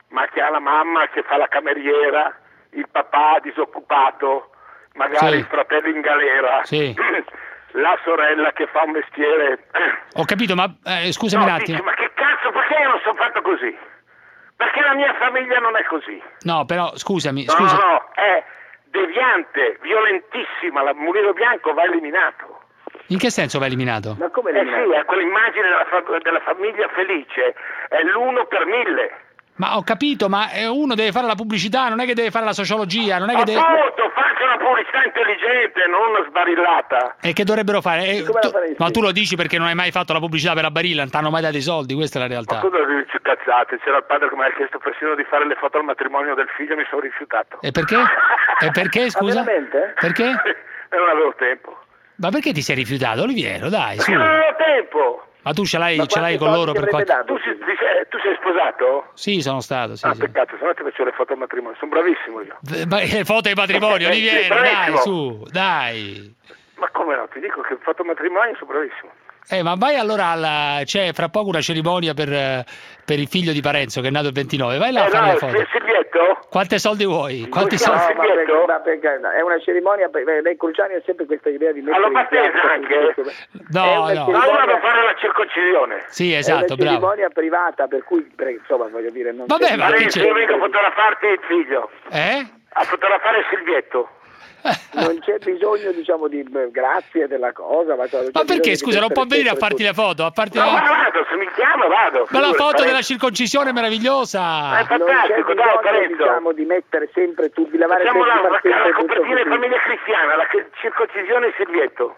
ma che ha la mamma che fa la cameriera, il papà disoccupato, magari Sì. il fratello in galera, Sì. la sorella che fa un mestiere. Ho capito, ma eh, scusami No, un attimo. dici, ma che cazzo, perché io non sono fatto così? Perché la mia famiglia non è così. No, però scusami, No, scusa. no, no, è deviante, violentissima, la Mulino Bianco va eliminato. In che senso va eliminato? Ma come Eh sì, è quell'immagine della, fa- della famiglia felice, è l'uno per mille. Ma ho capito, ma eh, uno deve fare la pubblicità, non è che deve fare la sociologia, non è che deve... Appunto, faccia una pubblicità intelligente, non una sbarillata. E che dovrebbero fare? Eh, Come la tu- faresti? Ma tu lo dici perché non hai mai fatto la pubblicità per la Barilla, non ti hanno mai dato i soldi, questa è la realtà. Ma cosa dici cazzate? C'era il padre che mi ha chiesto persino di fare le foto al matrimonio del figlio, mi sono rifiutato. E perché? E perché, scusa? Perché? E non avevo tempo. Ma perché ti sei rifiutato, Oliviero? Dai, su. Perché non avevo tempo. Ma tu ce l'hai, ce l'hai con loro per quanto... Tu, si- ti sei, tu sei sposato? Sì, sono stato, sì, Ah, sì. peccato, se no ti facevo le foto al matrimonio, sono bravissimo io. Eh, ma- eh, foto di matrimonio, Eh, Oliviero, sì, dai, bravissimo. su, dai. Ma come no? Ti dico che ho fatto matrimonio, sono bravissimo. Eh, ma vai allora alla... c'è fra poco una cerimonia per, eh, per il figlio di Parenzo che è nato il ventinove, vai là a Eh, fare no, le foto. il Silvietto? Quanti soldi vuoi? Quanti Come si soldi... chiama? No, ma perché- ma perché- no, è una cerimonia, per- lei Cruciani ha sempre questa idea di mettere Allo in battesimo piazza anche? tutto. È No, una no. Ma cerimonia- uno deve fare la circoncisione. Sì, è esatto, una bravo. cerimonia privata, per cui, per- insomma, voglio dire, non Vabbè, c'è ma Ma che lei c'è? io vengo a fotografarti il figlio. Eh? A fotografare Silvietto. non c'è bisogno, diciamo, di beh, grazie della cosa. Ma, cioè, non c'è Ma perché, bisogno di scusa, non può mettere venire a sempre farti tutto. le foto? A farti No, la... ma vado, se mi chiama vado. Ma la figurati, foto della Parenzo. circoncisione è meravigliosa! Eh, Non c'è fantastico, dai, bisogno, Parenzo. diciamo, di mettere sempre tu, di lavare Facciamo la, sempre, la, sempre la tutto copertina di così. famiglia cristiana, la che- circoncisione Silvietto.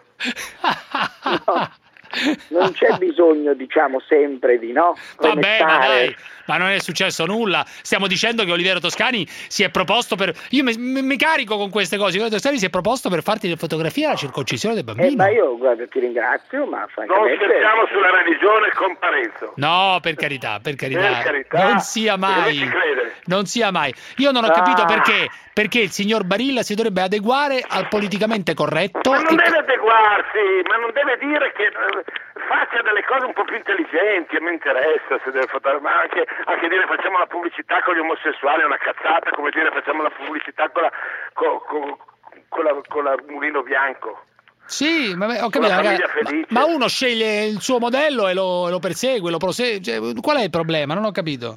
Non c'è bisogno, diciamo, sempre di no. Vabbè, ma Connettare. dai, ma non è successo nulla. Stiamo dicendo che Oliviero Toscani si è proposto per... Io mi, mi- mi carico con queste cose. Oliviero Toscani si è proposto per farti le fotografie alla circoncisione del Eh, bambino. ma io, guarda, ti ringrazio, ma Non francamente... scherziamo sulla religione con Parenzo. No, per carità, per carità. Per carità. Non sia mai. Dove ci crede? Non sia mai. Io non ho Ah. capito perché. Perché il signor Barilla si dovrebbe adeguare al politicamente corretto. Ma non e- deve adeguarsi, ma non deve dire che eh, faccia delle cose un po' più intelligenti, a me interessa se deve fotografare, ma anche, anche dire facciamo la pubblicità con gli omosessuali è una cazzata, come dire facciamo la pubblicità con la, con, con- con la, con la Mulino Bianco. Sì, ma ho Con capito, la ragazzi, famiglia ma, felice. ma uno sceglie il suo modello e lo, lo persegue, lo prosegue. Cioè, qual è il problema? Non ho capito.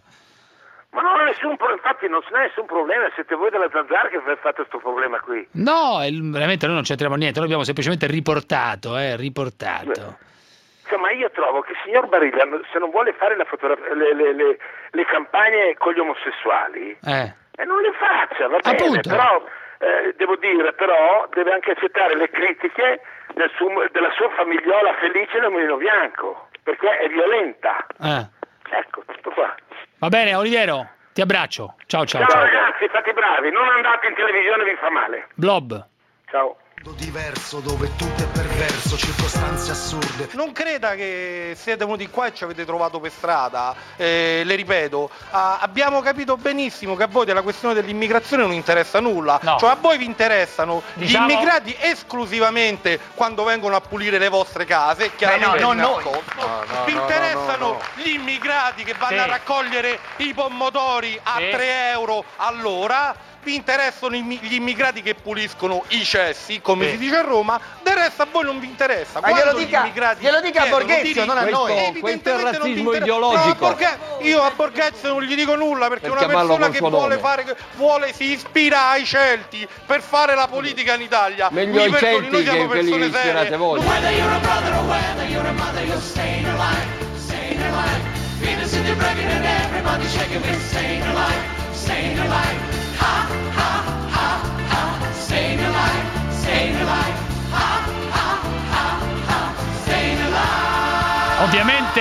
Ma non ho nessun pro- infatti non c'è nessun problema, siete voi della Zanzara che fate questo problema qui. No, il- veramente noi non c'entriamo niente, noi abbiamo semplicemente riportato, eh, riportato. Cioè, ma io trovo che il signor Barilla, se non vuole fare la fotogra- le, le- le- le campagne con gli omosessuali, Eh. e non le faccia, va bene, Appunto. però eh, devo dire, però deve anche accettare le critiche del suo- della sua famigliola felice nel Mulino Bianco, perché è violenta. Eh. Ecco, tutto qua. Va bene, Oliviero, ti abbraccio. Ciao, ciao, Ciao, ciao. ragazzi, fate i bravi, non andate in televisione, vi fa male. Blob. Ciao. Diverso dove tutto è perverso, circostanze assurde. Non creda che siete venuti qua e ci avete trovato per strada, eh, le ripeto, ah, abbiamo capito benissimo che a voi della questione dell'immigrazione non interessa nulla, No. cioè a voi vi interessano Diciamo- gli immigrati esclusivamente quando vengono a pulire le vostre case, chiaramente no, di non noi. nascosto. No, no, vi no, interessano no, no. gli immigrati che vanno Sì. a raccogliere i pomodori a Sì. tre euro all'ora. Vi interessano i- gli immigrati che puliscono i cessi, come Sì. si dice a Roma, del resto a voi non vi interessa. Ma glielo Quando gli dica- immigrati glielo dica a chiedono Borghezio, diritti, non a noi. evidentemente Questo è il non vi razzismo interessa. ideologico. No, a Borghe- io a Borghezio non gli dico nulla perché Per una chiamarlo persona col che suo vuole nome. fare vuole si ispira ai Celti per fare la politica in Italia. Meglio Mi ai perdoni, Celti noi siamo che quelli persone serie. ispirate voi. Whether you're a brother or whether you're a mother, you're staying alive, staying alive. Venus in the bracket and everybody shaking, we're staying alive, staying alive. Ha, ha, ha, ha, staying alive, staying alive. Ha, ha, ha, ha, staying alive. Ovviamente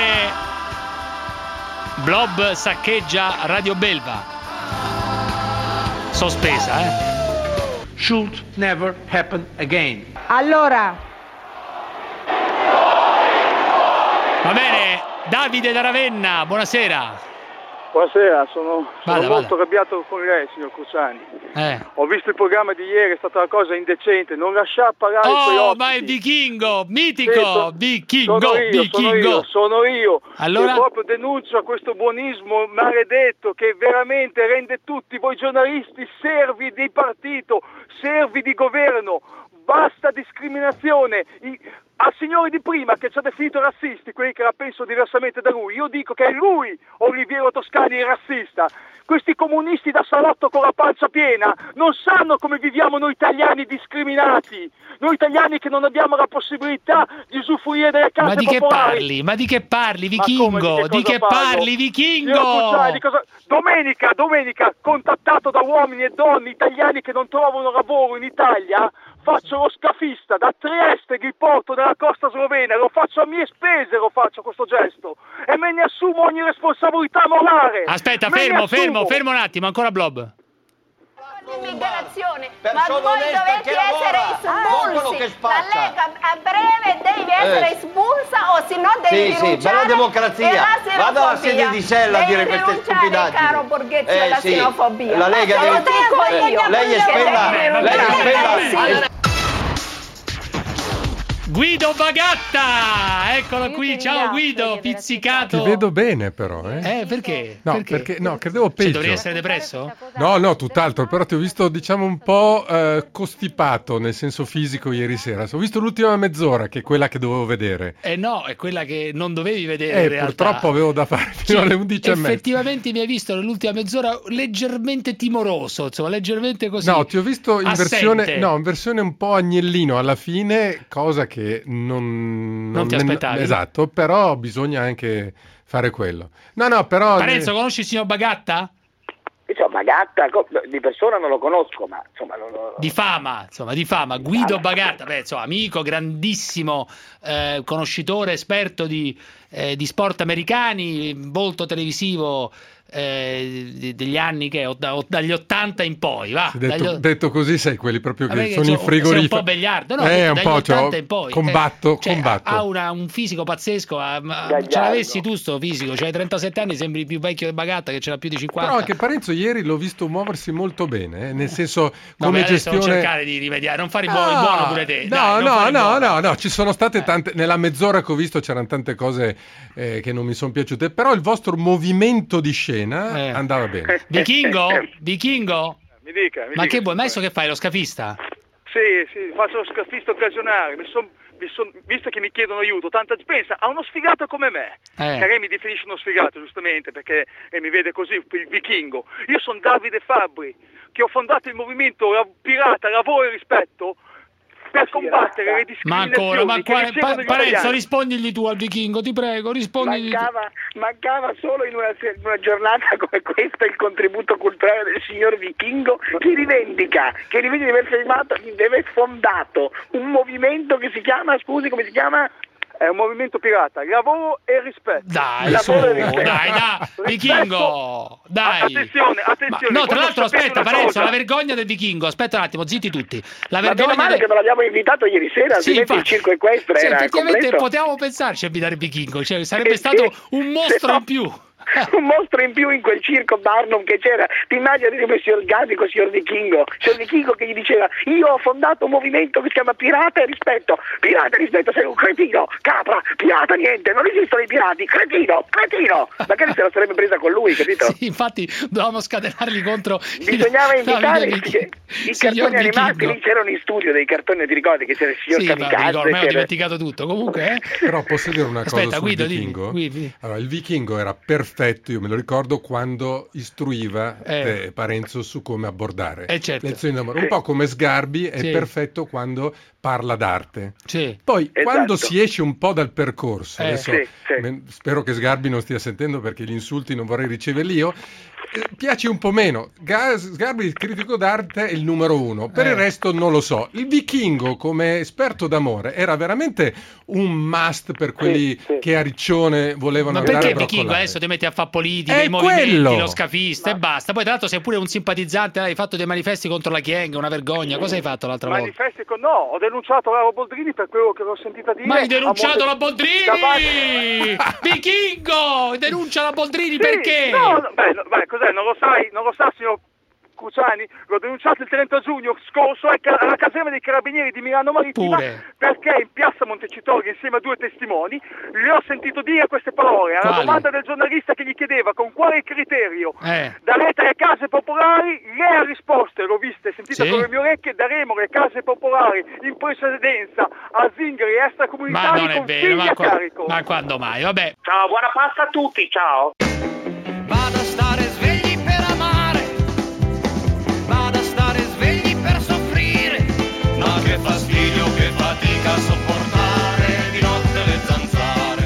Blob saccheggia Radio Belva. Sospesa, eh. Should never happen again. Allora, Va bene, Davide da Ravenna, buonasera. Buonasera, sono, sono Vada, molto vada. arrabbiato con lei, signor Cruciani. Eh. Ho visto il programma di ieri, è stata una cosa indecente, non lasciar parlare i suoi Oh, ospiti. ma è vichingo, mitico, Sì, so- vichingo, sono io, vichingo. sono io, sono io. Allora? Che proprio denuncio questo buonismo maledetto che veramente rende tutti voi giornalisti servi di partito, servi di governo. Basta discriminazione. I, al signore di prima che ci ha definito razzisti, quelli che la pensano diversamente da lui, io dico che è lui, Oliviero Toscani, il razzista. Questi comunisti da salotto con la pancia piena non sanno come viviamo noi italiani discriminati, noi italiani che non abbiamo la possibilità di usufruire delle case Ma di che popolari. parli? Ma di che parli, Ma come, vichingo? Di che cosa parlo? parli, vichingo? Signor Cruciani, di cosa- Domenica, domenica, contattato da uomini e donne italiani che non trovano lavoro in Italia, faccio lo scafista da Trieste che porto nella costa slovena, lo faccio a mie spese, lo faccio questo gesto e me ne assumo ogni responsabilità morale. Aspetta, Me ne fermo, assumo. fermo, fermo un attimo, ancora Blob. Immigrazione, ma Persona voi onesta dovete che lavora, essere non quello espulsi. che La spaccia. Lega a breve devi essere Eh. espulsa o se no devi Sì, sì, rinunciare bella democrazia. alla Vada alla xenofobia. sede di Sella a Devi dire queste rinunciare, stupidaggini. caro Borghezio, Eh, alla sì. xenofobia. La Lega Ma te lo deve- dico eh, io. lei è Che spella- devi lei è rinunciare. spella- Sì. Guido Bagatta! Eccolo qui, ciao Guido, pizzicato. Ti vedo bene però, eh? Eh, perché? No, perché? perché no, credevo Cioè, peggio. dovrei essere depresso? No, no, tutt'altro, però ti ho visto diciamo un po' eh, costipato nel senso fisico ieri sera. Ho visto l'ultima mezz'ora, che è quella che dovevo vedere. Eh no, è quella che non dovevi vedere Eh, in realtà. purtroppo avevo da fare fino Sì, alle undici e mezza. effettivamente mi hai visto nell'ultima mezz'ora leggermente timoroso, insomma, leggermente così. No, ti ho visto in assente. versione, no, in versione un po' agnellino alla fine, cosa che non... Non ti aspettavi? Esatto, però bisogna anche fare quello. No, no, però... Parenzo, conosci il signor Bagatta? Insomma, Gatta co- di persona non lo conosco, ma insomma... Lo, lo... Di fama, insomma, di fama. Guido Bagatta, beh, insomma, amico, grandissimo eh, conoscitore, esperto di, eh, di sport americani, molto televisivo eh, de- degli anni che o- da- o- dagli ottanta in poi, va. Detto, dagli o- detto così sei quelli proprio che Vabbè, sono c'ho- in frigorifero. sei un po' vegliardo, no? Eh, un dagli po', ottanta c'ho- in poi. combatto, Eh, cioè, combatto. ha una- un fisico pazzesco, ha- ma- Gagliardo. ce l'avessi tu sto fisico, c'hai trentasette anni, sembri più vecchio di Bagatta che ce l'ha più di cinquanta. Però anche Parenzo ieri l'ho visto muoversi molto bene, eh, nel senso No, come beh, adesso non gestione... cercare di rimediare, non fare il buono, il Ah, buono pure te. No, dai, non no, fare il no, buono. no, no, ci sono state tante, nella mezz'ora che ho visto c'erano tante cose eh, che non mi sono piaciute, però il vostro movimento di scena Eh. andava bene. Vichingo? Vichingo? Mi dica, mi Ma dica. che vuoi? Ma adesso che fai? Lo scafista? Sì, sì, faccio lo scafista occasionale, mi son, mi son, visto che mi chiedono aiuto, tanto pensa a uno sfigato come me, Eh. che lei mi definisce uno sfigato giustamente perché eh, mi vede così, il vichingo. Io sono Davide Fabbri, che ho fondato il movimento La- Pirata, Lavoro e Rispetto per combattere le Ma discriminazioni ancora, ma che quale, ricevono pa- gli Parenzo, italiani. rispondigli tu al vichingo, ti prego, rispondigli tu. Mancava, mancava solo in una, in una giornata come questa il contributo culturale del signor Vichingo che rivendica, che rivendica di aver fermato, di aver fondato un movimento che si chiama, scusi, come si chiama? È un movimento pirata, lavoro e rispetto. Dai, Lavoro su, e rispetto. dai, dai, vichingo, dai. Attenzione, Ma- attenzione. no, tra quando l'altro, sapete aspetta, una Parenzo, cosa- la vergogna del vichingo, aspetta un attimo, zitti tutti. La Ma meno vergogna male del- che non l'abbiamo invitato ieri sera, Sì, altrimenti infatti. il circo equestre Sì, era effettivamente completo. potevamo pensarci a invitare il vichingo, cioè sarebbe stato un mostro in più. Un mostro in più in quel circo Barnum che c'era. Ti immagini come il signor Gadi con il signor Vichingo, il signor Vichingo che gli diceva: io ho fondato un movimento che si chiama Pirata e Rispetto. Pirata e Rispetto, sei un cretino, capra, pirata niente, non esistono i pirati, cretino, cretino. Magari se la sarebbe presa con lui, capito? Sì, infatti dovevamo scatenarli contro Bisognava il- invitare Davide i, Vichingo. i Signor cartoni animati, Vichingo. lì c'erano in studio dei cartoni, ti ricordi che c'era il signor Sì, ma mi ricordo, Kamikaze, ormai ho c'era- dimenticato tutto. Comunque, eh. Però posso dire una cosa Aspetta, sul Guido, dimmi, vichingo? Guidi. Allora, il vichingo era perfetto, io me lo ricordo quando istruiva Eh. eh, Parenzo su come abbordare. Eh, certo. Lezioni d'amore. Sì. Un po' come Sgarbi, è Sì. perfetto quando parla d'arte. Sì. Poi, Esatto. quando si esce un po' dal percorso, Eh, adesso sì, sì. me- spero che Sgarbi non stia sentendo perché gli insulti non vorrei riceverli io, eh, piaci un po' meno. Gas- Sgarbi, il critico d'arte, è il numero uno. Per Eh. il resto non lo so. Il Vichingo, come esperto d'amore, era veramente un must per quelli sì. che a Riccione volevano Ma andare perché a Vichingo broccolare. adesso ti metti a fare politica, È i movimenti, quello. lo scafista e basta. Poi tra l'altro sei pure un simpatizzante, hai fatto dei manifesti contro la Chieng, una vergogna. Cosa hai fatto l'altra volta? Manifesti con... No, ho denunciato Laura Boldrini per quello che l'ho sentita dire. Ma hai denunciato a la Monte- Boldrini! davanti- Vichingo! Denuncia la Boldrini Sì, perché? No, no, beh, no, beh, cos'è? Non lo sai, non lo sa, signor Cruciani? L'ho denunciato il trenta giugno scorso ai ca- alla caserma dei Carabinieri di Milano Marittima Pure. perché in piazza Montecitorio insieme a due testimoni gli ho sentito dire queste parole. Alla Quali? domanda del giornalista che gli chiedeva con quale criterio Eh. darete le case popolari, lei ha risposto, e l'ho vista e sentita Sì? con le mie orecchie, daremo le case popolari in precedenza a zingari Ma extracomunitari non è con vero, figli ma, a qua- carico. ma quando mai? Vabbè. Ciao, buona pasta a tutti, ciao. Vado a stare svegli per amare, vado a stare svegli per soffrire, ma che fastidio, che fatica a sopportare di notte le zanzare.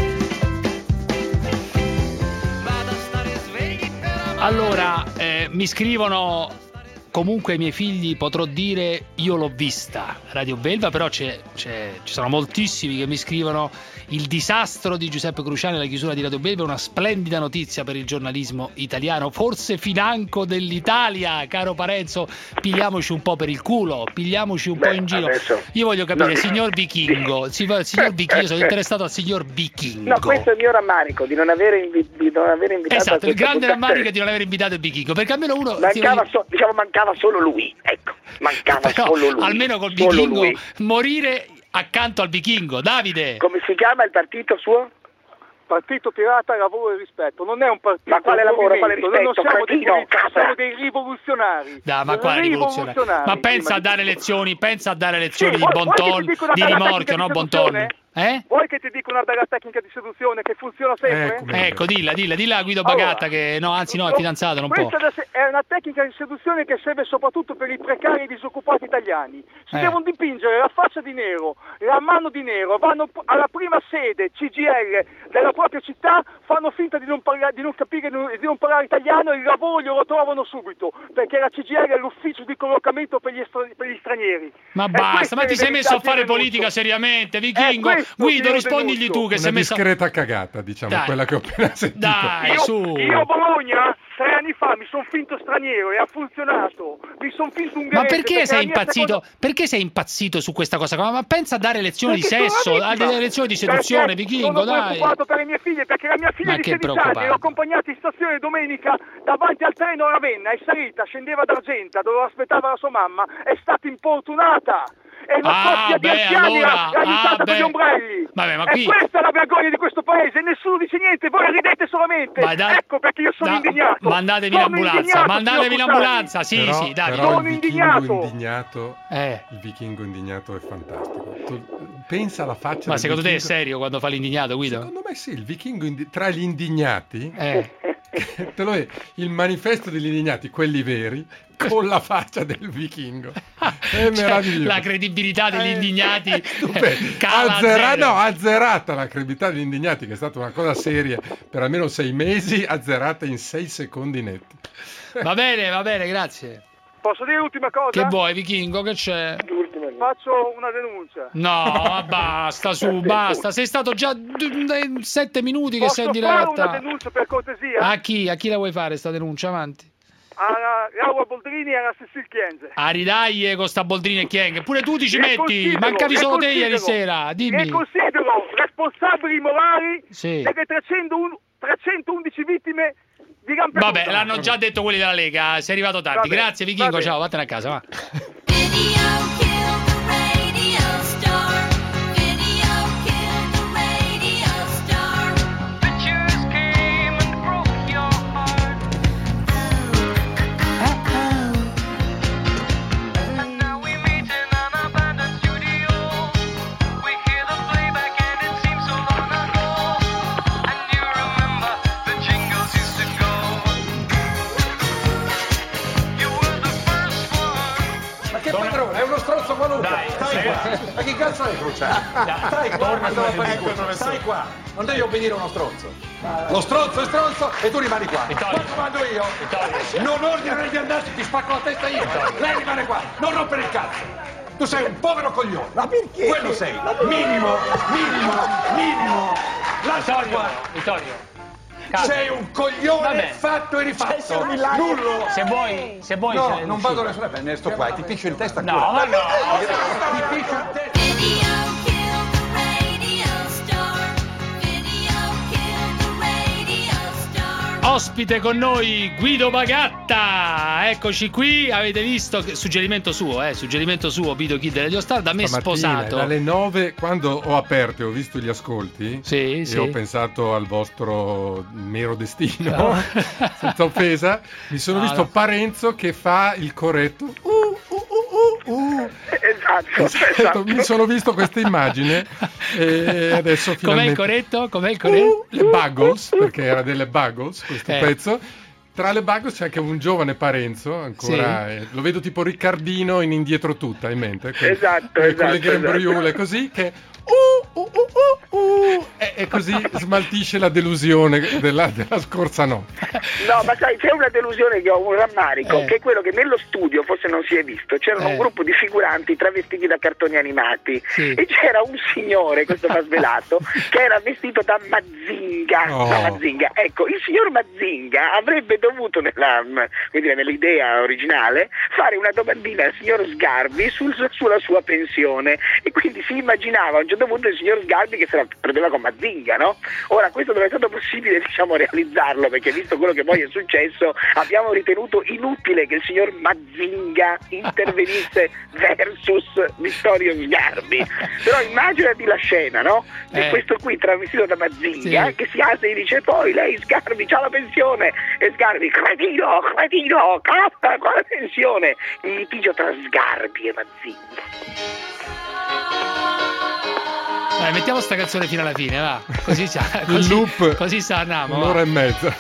Vado a stare svegli per amare. Allora, eh, mi scrivono. Comunque ai miei figli potrò dire io l'ho vista Radio Belva, però c'è, c'è, ci sono moltissimi che mi scrivono il disastro di Giuseppe Cruciani alla chiusura di Radio Belva è una splendida notizia per il giornalismo italiano, forse financo dell'Italia, caro Parenzo, pigliamoci un po' per il culo, pigliamoci un Beh, po' in giro. adesso- Io voglio capire, No. signor Vichingo, si- signor Vichingo, sono interessato al signor Vichingo. No, questo è il mio rammarico di non avere, invi- di non aver invitato a Esatto, il questa grande puntata. rammarico è di non aver invitato il Vichingo, perché almeno uno Mancava, so- diciamo, mancava solo lui, ecco, mancava Però, solo lui. almeno col solo Vichingo lui. morire accanto al Vichingo. Davide, Come si chiama il partito suo? Partito Pirata, Lavoro e Rispetto, non è un partito. Ma quale è un lavoro, quale movimento. Noi non rispetto, siamo dei cretino, politici, capra? siamo dei rivoluzionari. da, ma quale rivoluzione? Rivoluzionari, Ma pensa prima a di dare tutto. lezioni, pensa a dare lezioni Sì, di vuoi- bon vuoi che ti ton, dica una di bella rimorchio, tecnica no di bon ton. seduzione? Eh? Vuoi che ti dica una bella tecnica di seduzione che funziona sempre? Ecco. Ecco, dilla, dilla, dilla a Guido Allora, Bagatta che no, anzi no, è fidanzato, non può. Questa da se- è una tecnica di seduzione che serve soprattutto per i precari e i disoccupati italiani. Si Eh. devono dipingere la faccia di nero, la mano di nero, vanno p- alla prima sede C G I L della propria città, fanno finta di non, parla- di non capire, di non- di non parlare italiano e il lavoro glielo trovano subito, perché la C G I L è l'ufficio di collocamento per gli, estra- per gli stranieri. Ma E basta, questa ma è ti la sei messo a verità fare che denuncio. politica seriamente, Vichingo. È questo che Guido, io rispondigli denuncio. tu che Una sei messo a... discreta cagata, diciamo, Dai. quella che ho appena sentito. Dai, Io, su. io a Bologna tre anni fa mi sono finto straniero e ha funzionato. Mi sono finto un Ma perché sei impazzito? Perché sei impazzito su questa cosa? Ma ma pensa a dare lezioni di sesso, a dare lezioni di seduzione, Vichingo, sono dai. preoccupato per le mie figlie, perché la mia figlia Ma di che sedici anni preoccupato? l'ho accompagnata in stazione domenica davanti al treno a Ravenna, è salita, scendeva da Argenta dove aspettava la sua mamma, è stata importunata. E una Ah, coppia di beh, anziani allora, l'ha l'ha aiutata ah, con gli beh. ombrelli. Vabbè, ma e qui- questa è la vergogna di questo paese, nessuno dice niente, voi ridete solamente. Ma dai- ecco perché io sono da- indignato. Mandatemi Sono l'ambulanza, indignato, mandatemi signor l'ambulanza, sì, Però- sì, dai. però Sono il vichingo indignato. indignato, Eh. il vichingo indignato è fantastico. Tu- pensa alla faccia Ma del secondo te è vichingo- serio quando fa l'indignato, Guido? Secondo me sì, il vichingo indi- tra gli indignati, Eh. te lo è, il manifesto degli indignati, quelli veri, con la faccia del vichingo. È Cioè, meraviglioso. la credibilità degli indignati eh, Stupendo. cala a Azzera- zero. no, azzerata la credibilità degli indignati, che è stata una cosa seria per almeno sei mesi, azzerata in sei secondi netti. Va bene, va bene, grazie. Posso dire l'ultima cosa? Che vuoi, Vichingo? Che c'è? Faccio una denuncia. No, ma basta, su, basta. Sei stato già d- d- sette minuti che Posso sei in fare una diretta. denuncia per cortesia? A chi? A chi la vuoi fare sta denuncia? Avanti. Alla Laura Boldrini e alla Cecil Chienze. A ridaglie con sta Boldrini e Chieng. Pure tu ti ci Le metti. considero, Mancavi le solo te ieri considero, sera. Le Dimmi. considero responsabili morali Sì. delle trecentoun- trecentoundici vittime di Lampedusa. Vabbè, l'hanno già detto quelli della Lega. Sei arrivato tardi. Va bene, Grazie, va Vichingo. bene. Ciao, vattene a casa. Va. sei, Cruciani? Stai qua, Torna quando come vai ecco, in stai qua. Non devi obbedire a uno stronzo. Lo stronzo è stronzo e tu rimani qua. Qua comando io. Non ordinare di andarsi, ti spacco la testa io. Lei rimane qua. Non rompere il cazzo. Tu sei un povero coglione. Ma perché? Quello sei. Minimo, minimo, minimo. Lascia qua. Vittorio. Sei un coglione Vabbè. fatto e rifatto. Sei un Nullo. Se vuoi, se vuoi No, se- non vado da nessuna parte, ne sto qua e ti piscio in testa. No, ancora. ma no. Ti piscio in testa. Ospite con noi Guido Bagatta, eccoci qui, avete visto, che- suggerimento suo, eh, suggerimento suo, Vito Kid Radio Star, da me Stamattina, sposato. Dalle nove, quando ho aperto e ho visto gli ascolti, Sì, e sì. ho pensato al vostro mero destino, No. senza offesa, mi sono No, visto no. Parenzo che fa il corretto. Esatto, Esatto, mi sono visto questa immagine e adesso Com'è finalmente... il corretto? Com'è il corretto? Le Buggles, perché era delle Buggles questo Eh. pezzo. Tra le Buggles c'è anche un giovane Parenzo, ancora, eh, lo vedo tipo Riccardino in Indietro Tutta, in mente. quel- Esatto, quel- esatto, Con le grembriule esatto. così, che... Uh, uh, uh, uh, uh, e, e così smaltisce la delusione della, della scorsa notte. No, ma sai, c'è una delusione che ho, un rammarico, Eh. che è quello che nello studio, forse non si è visto, c'erano Eh. un gruppo di figuranti travestiti da cartoni animati e c'era un signore, questo va svelato, che era vestito da Mazinga. Oh. da Mazinga. Ecco, il signor Mazinga avrebbe dovuto, nella, come dire, nell'idea originale, fare una domandina al signor Sgarbi sul- sulla sua pensione e quindi si immaginava a un certo punto il signor Sgarbi che se la prendeva con Mazinga, no? Ora questo non è stato possibile, diciamo, realizzarlo, perché visto quello che poi è successo abbiamo ritenuto inutile che il signor Mazinga intervenisse versus Vittorio Sgarbi. Però immaginati la scena, no? Di Eh. questo qui travestito da Mazinga Sì. che si alza e dice poi lei Sgarbi c'ha la pensione e Sgarbi cretino, cretino, cappa con la pensione, il litigio tra Sgarbi e Mazinga. Dai, mettiamo sta canzone fino alla fine, va. Così, ci- Il così, loop, così sa andiamo. va. un'ora e mezza.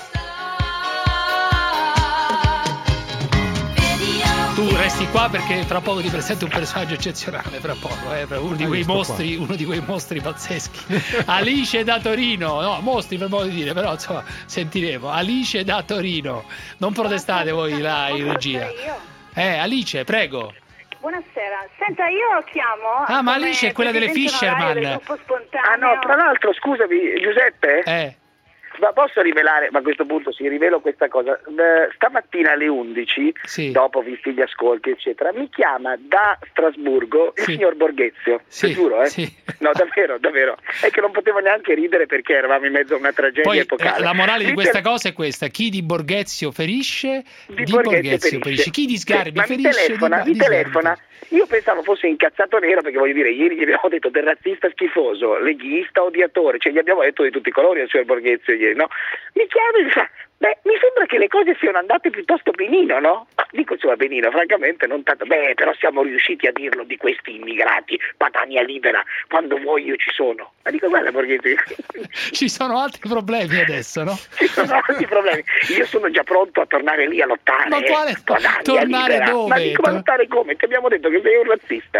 Tu resti qua perché fra poco ti presento un personaggio eccezionale, fra poco, eh, uno di Ah, quei io sto mostri, uno di quei mostri pazzeschi. Alice da Torino, no, mostri per modo di dire, però insomma, sentiremo. Alice da Torino. Non protestate voi là in regia. Eh, Alice, prego. Buonasera, senta, io chiamo. Ah, ma come Alice è quella delle presidente onorario Fisherman. del gruppo spontaneo. Ah no, tra l'altro scusami Giuseppe, Eh. ma posso rivelare, ma a questo punto sì, rivelo questa cosa. Eh, stamattina alle undici, Sì. dopo visti gli ascolti eccetera, mi chiama da Strasburgo il Sì. signor Borghezio, Sì, ti giuro, eh? sì. No, davvero, davvero. È che non potevo neanche ridere perché eravamo in mezzo a una tragedia Poi epocale. eh, la morale di Mi questa tel- cosa è questa: chi di Borghezio ferisce, di, di Borghezio, ferisce. Chi di Sgarbi Sì, ma ferisce, mi telefona, di, mi di Sgarbi telefona. Io pensavo fosse incazzato nero perché voglio dire, ieri gli abbiamo detto del razzista schifoso, leghista, odiatore, cioè gli abbiamo detto di tutti i colori al signor Borghezio ieri, no? Mi chiama e mi fa, beh, mi sembra che le cose siano andate piuttosto benino, no? Ma dico, insomma, benino, francamente non tanto, beh, però siamo riusciti a dirlo di questi immigrati, Padania libera, quando vuoi io ci sono. Ma dico, guarda Borghezio, Ci sono altri problemi adesso, no? ci sono altri problemi, io sono già pronto a tornare lì a lottare. Ma quale- eh. Padania tornare libera. dove? Ma dico, ma lottare come? Ti abbiamo detto che sei un razzista.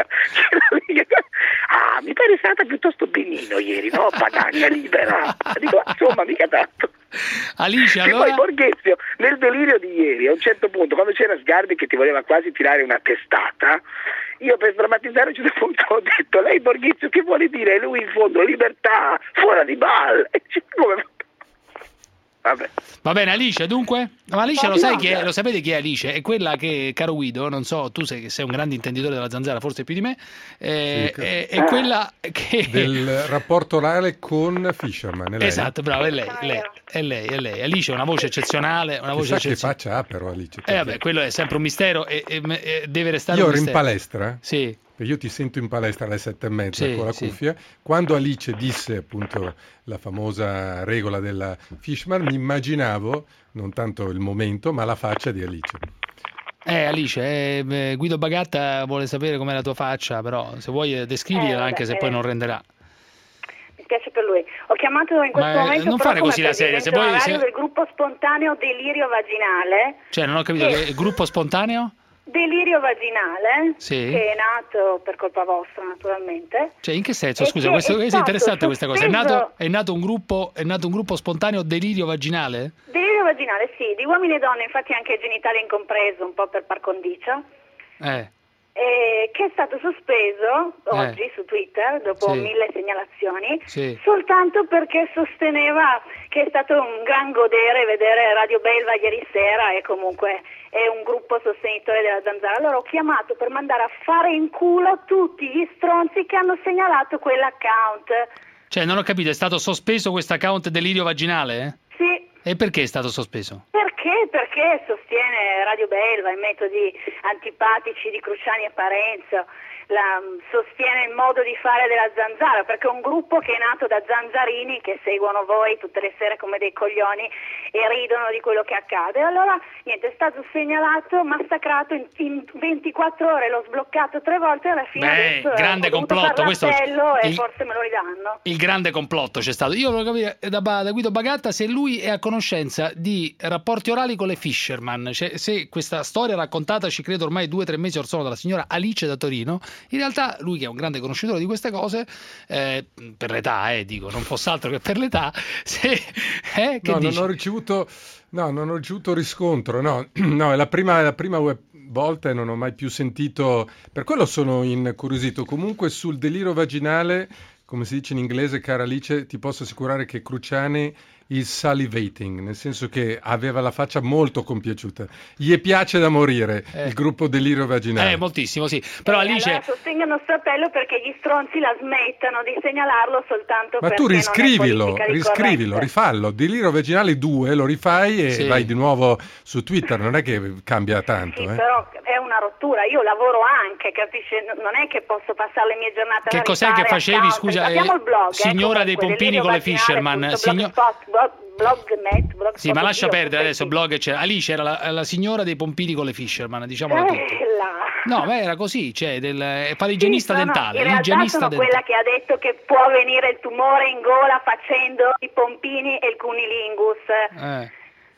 Ah, mi pare stata piuttosto benino ieri, no? Padania libera. Dico, insomma, mica tanto. Alice, E allora. poi Borghezio, nel delirio di ieri, a un certo punto, quando c'era Sgarbi che ti voleva quasi tirare una testata, io per drammatizzare a un certo punto ho detto, lei Borghezio che vuole dire? E lui in fondo, libertà, fuori di bal. E dice, come? Vabbè. Va bene, Alice, dunque? Ma Alice Ma lo sai no, chi è? dai. Lo sapete chi è Alice? È quella che, caro Guido, non so, tu sei, sei un grande intenditore della zanzara, forse più di me, eh, Sì, è, è quella che... Del rapporto orale con Fisherman, è lei? Esatto, bravo, è lei, lei, è lei, è lei. Alice ha una voce eccezionale, una voce Chissà che eccezionale. faccia ha però Alice. Eh vabbè, quello è sempre un mistero e, e- e deve restare Io un ero in mistero. palestra, Sì. perché io ti sento in palestra alle sette e mezza Sì, con la sì. cuffia, quando Alice disse appunto la famosa regola della Fishman, mi immaginavo non tanto il momento ma la faccia di Alice. Eh Alice, eh, eh, Guido Bagatta vuole sapere com'è la tua faccia, però se vuoi eh, descrivila Eh, anche se vabbè, poi eh. non renderà. Mi spiace per lui. Ho chiamato in questo Ma, eh, momento non però fare come così la serie, se presidente vuoi- onorario se- del gruppo spontaneo Delirio Vaginale. Cioè, non ho capito, Sì. che il gruppo spontaneo? delirio vaginale, Sì. che è nato per colpa vostra naturalmente. Cioè, in che senso? E Scusa, che questo, è questo è stato interessante questa cosa. È nato, sospeso- è nato un gruppo, è nato un gruppo spontaneo delirio vaginale? Delirio vaginale, sì, di uomini e donne, infatti anche genitali incompreso, un po' per par condicio, Eh. eh, che è stato sospeso oggi su Twitter, dopo Sì. mille segnalazioni, Sì. soltanto perché sosteneva che è stato un gran godere vedere Radio Belva ieri sera e comunque è un gruppo sostenitore della zanzara. Allora ho chiamato per mandare a fare in culo tutti gli stronzi che hanno segnalato quell'account. Cioè, non ho capito, è stato sospeso questo account delirio vaginale? Sì. E perché è stato sospeso? Perché? Perché sostiene Radio Belva i metodi antipatici di Cruciani e Parenzo, la, sostiene il modo di fare della zanzara, perché è un gruppo che è nato da zanzarini che seguono voi tutte le sere come dei coglioni e ridono di quello che accade. Allora, niente, è stato segnalato, massacrato in, in ventiquattro ore, l'ho sbloccato tre volte e alla fine Beh, adesso grande ho dovuto complotto, fare questo- l'appello e il- forse me lo ridanno. Il grande complotto c'è stato. Io volevo capire da, da Guido Bagatta se lui è a conoscenza di rapporti orali con le Fisherman, cioè, se questa storia raccontata, ci credo ormai due o tre mesi or sono, dalla signora Alice da Torino, in realtà lui, che è un grande conoscitore di queste cose, eh, per l'età, eh, dico, non fosse altro che per l'età, se, eh, che No, dici? non ho ricevuto, no, non ho ricevuto riscontro, no, no, è la prima, la prima web- volta e non ho mai più sentito, per quello sono incuriosito. Comunque sul delirio vaginale, come si dice in inglese, cara Alice, ti posso assicurare che Cruciani is salivating, nel senso che aveva la faccia molto compiaciuta. Gli piace da morire Eh. il gruppo delirio vaginale. Eh, moltissimo, sì. Però Alice... Allora sostengono il suo appello perché gli stronzi la smettano di segnalarlo soltanto Ma perché tu riscrivilo, non è politically riscrivilo, correct. rifallo. Delirio vaginale due, lo rifai e Sì. vai di nuovo su Twitter, non è che cambia tanto. Sì, eh. però è una rottura, io lavoro anche, capisci? Non è che posso passare le mie giornate Che a cos'è rifare che facevi, account. scusa, Abbiamo eh, il blog, signora eh, dei comunque, pompini con le delirio Fisherman, vaginale signor- punto blogspot, blog- blognet, blogspot, Sì, ma lascia oddio, perdere adesso, blog c'era. Alice era la, la signora dei pompini con le Fisherman, diciamolo Eh, tutto. là. No, ma era così, cioè, del, è fare l'igienista Sì, no, no, dentale, in realtà l'igienista sono dentale. quella che ha detto che può venire il tumore in gola facendo i pompini e il cunilingus. Eh.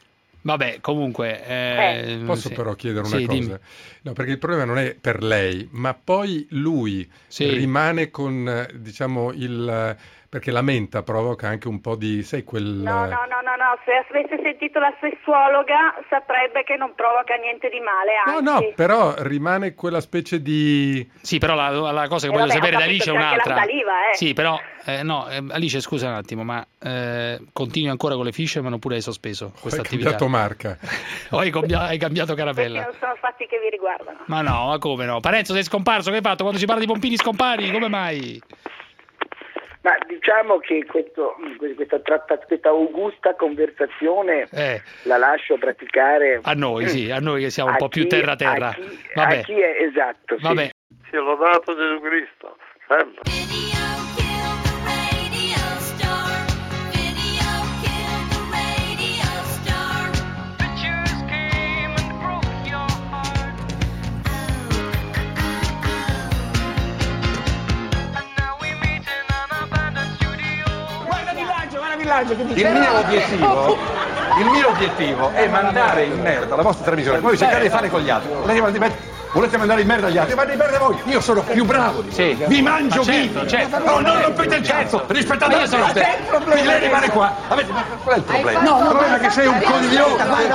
Vabbè, comunque... eh, Posso sì. però chiedere una Sì, cosa? dimmi. No, perché il problema non è per lei, ma poi lui Sì. rimane con, eh, diciamo, il... eh, perché la menta provoca anche un po' di, sai, quel... No, no, no, no, no, se avesse sentito la sessuologa saprebbe che non provoca niente di male, anzi. No, no, però rimane quella specie di... Sì, però la, la cosa che Eh, voglio vabbè, sapere ho da capito Alice è che anche un'altra. la saliva, eh. Sì, però, eh, no, eh, Alice, scusa un attimo, ma eh, continui ancora con le Fisherman oppure hai sospeso questa Hai attività? cambiato marca. O hai, cambia- hai cambiato Perché caravella? non sono fatti che vi riguardano. Ma no, ma come no? Parenzo, sei scomparso, che hai fatto? Quando si parla di pompini scompari, come mai? Ma diciamo che questo, questa, tratta, questa augusta conversazione Eh. la lascio praticare A noi, sì, a noi che siamo un a po' più chi- terra terra. a chi, Vabbè. a chi è esatto. sì. Vabbè. Sia lodato Gesù Cristo, sempre. Guarda Villaggio, guarda Villaggio che dice. Il mio obiettivo, il mio obiettivo è mandare in merda la vostra televisione. Voi cercate di fare con gli altri. Volete, volete mandare in merda gli altri? Mandate in merda voi. Io sono più bravo di voi. Vi mangio Ma certo, vivo. certo. Oh, non rompete il cazzo. Rispettate Ma io la sono- gente. Quindi lei rimane qua. Avete, ma qual è il problema? No, no, il problema è che sei un coglione. Guarda,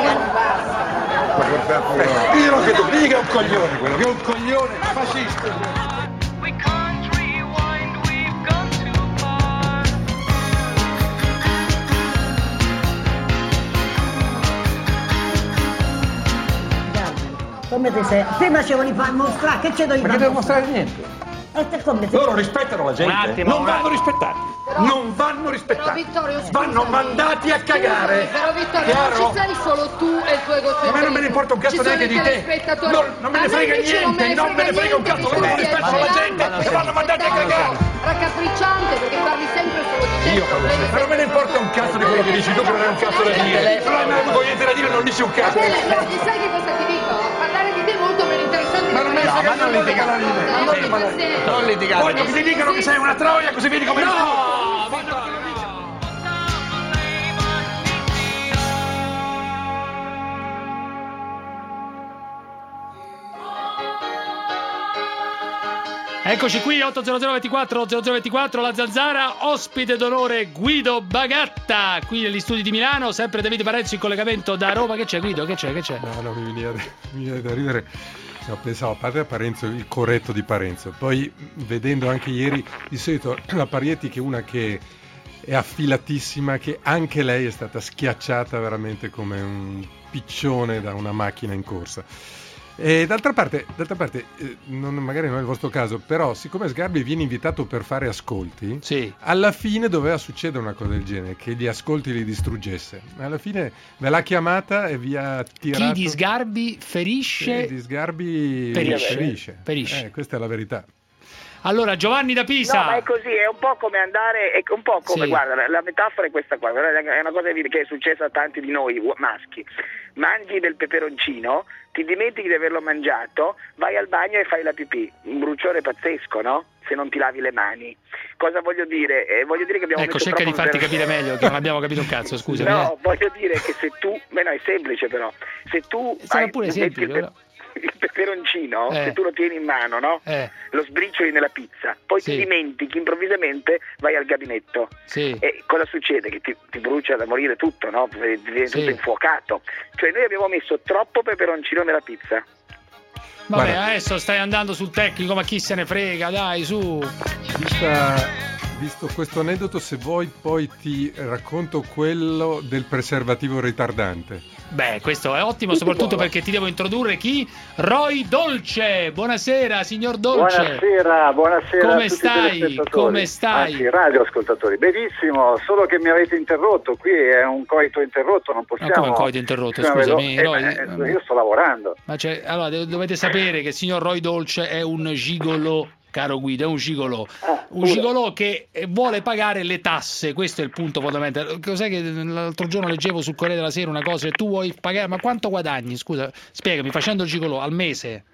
Diglielo anche tu, digli che è un coglione quello, che è un coglione fascista. Come ti sei? Prima ci volevi far mostrare, che ci devi Ma che devo mostrare niente? E te come ti Loro rispettano la gente, Un attimo, non un vanno attimo. rispettati, non vanno rispettati, vanno mandati a cagare, Però Vittorio, chiaro? non ci sei solo tu e il tuo egocentrismo. A me non me ne importa un cazzo Ci sono neanche i di te. telespettatori. Non, non me A ne me frega invece niente, non me ne frega un cazzo, niente, loro ti rispettano la stai gente esagerando, e vanno mandati a cagare. Raccapricciante perché parli sempre solo di te. Io parlo sempre, ma non me ne importa un cazzo di quello che dici tu, che non hai un cazzo da dire. Non hai mai niente da dire, non dici un cazzo. Bene, no, e sai che cosa ti dico? Parlare di te è molto meno interessante Ma che non me ne parlare frega di niente, te. non litigare. Non litigare. Voglio che ti dicano che sei una troia, così vedi come No! Eccoci qui, otto zero zero ventiquattro zero zero ventiquattro, la Zanzara, ospite d'onore Guido Bagatta, qui negli studi di Milano, sempre Davide Parenzo in collegamento da Roma. Che c'è Guido? Che c'è? Che c'è? No, no, mi veniva, mi veniva da ridere. No, pensavo, a parte a Parenzo, il corretto di Parenzo. Poi, vedendo anche ieri, di solito la Parietti, che è una che è affilatissima, che anche lei è stata schiacciata veramente come un piccione da una macchina in corsa. E d'altra parte, d'altra parte eh, non, magari non è il vostro caso, però siccome Sgarbi viene invitato per fare ascolti, sì, alla fine doveva succedere una cosa del genere, che gli ascolti li distruggesse. Alla fine ve l'ha chiamata e vi ha tirato. Chi di Sgarbi ferisce? Sì, di Sgarbi ferisce. ferisce. ferisce. Eh, questa è la verità. Allora, Giovanni da Pisa. No, ma è così, è un po' come andare, è un po' come, sì, guarda, la, la metafora è questa qua, è una cosa che è successa a tanti di noi maschi. Mangi del peperoncino, ti dimentichi di averlo mangiato, vai al bagno e fai la pipì. Un bruciore pazzesco, no? Se non ti lavi le mani. Cosa voglio dire? Eh, voglio dire che abbiamo ecco, messo cerca di troppo farti per... capire meglio, che non abbiamo capito un cazzo, scusami. No, eh. voglio dire che se tu, beh no, è semplice però, se tu sarà hai, pure metti semplice, il, pe- però. il peperoncino, Eh. se tu lo tieni in mano, no? Eh. Lo sbricioli nella pizza, poi Sì. ti dimentichi, improvvisamente vai al gabinetto. Sì. E cosa succede? Che ti, ti brucia da morire tutto, no? Viene Sì. tutto infuocato. Cioè noi abbiamo messo troppo peperoncino nella pizza. Vabbè, Guarda. adesso stai andando sul tecnico, ma chi se ne frega, dai, su. Vista, visto questo aneddoto, se vuoi poi ti racconto quello del preservativo ritardante. Beh, questo è ottimo, soprattutto perché ti devo introdurre chi? Roy Dolce. Buonasera, signor Dolce. Buonasera, buonasera Come a tutti stai? i telespettatori. Come stai? Anzi, radioascoltatori. Benissimo, solo che mi avete interrotto. Qui è un coito interrotto, non possiamo... Ma come un coito interrotto, Sì, scusami, eh, Roy? eh, io sto lavorando. Ma c'è, allora, dov- dovete sapere che il signor Roy Dolce è un gigolò, caro Guido, è un gigolò. Un gigolò che eh, vuole pagare le tasse, questo è il punto fondamentale. Cos'è che l'altro giorno leggevo sul Corriere della Sera una cosa, e tu vuoi pagare, ma quanto guadagni? Scusa, spiegami, facendo il gigolò al mese?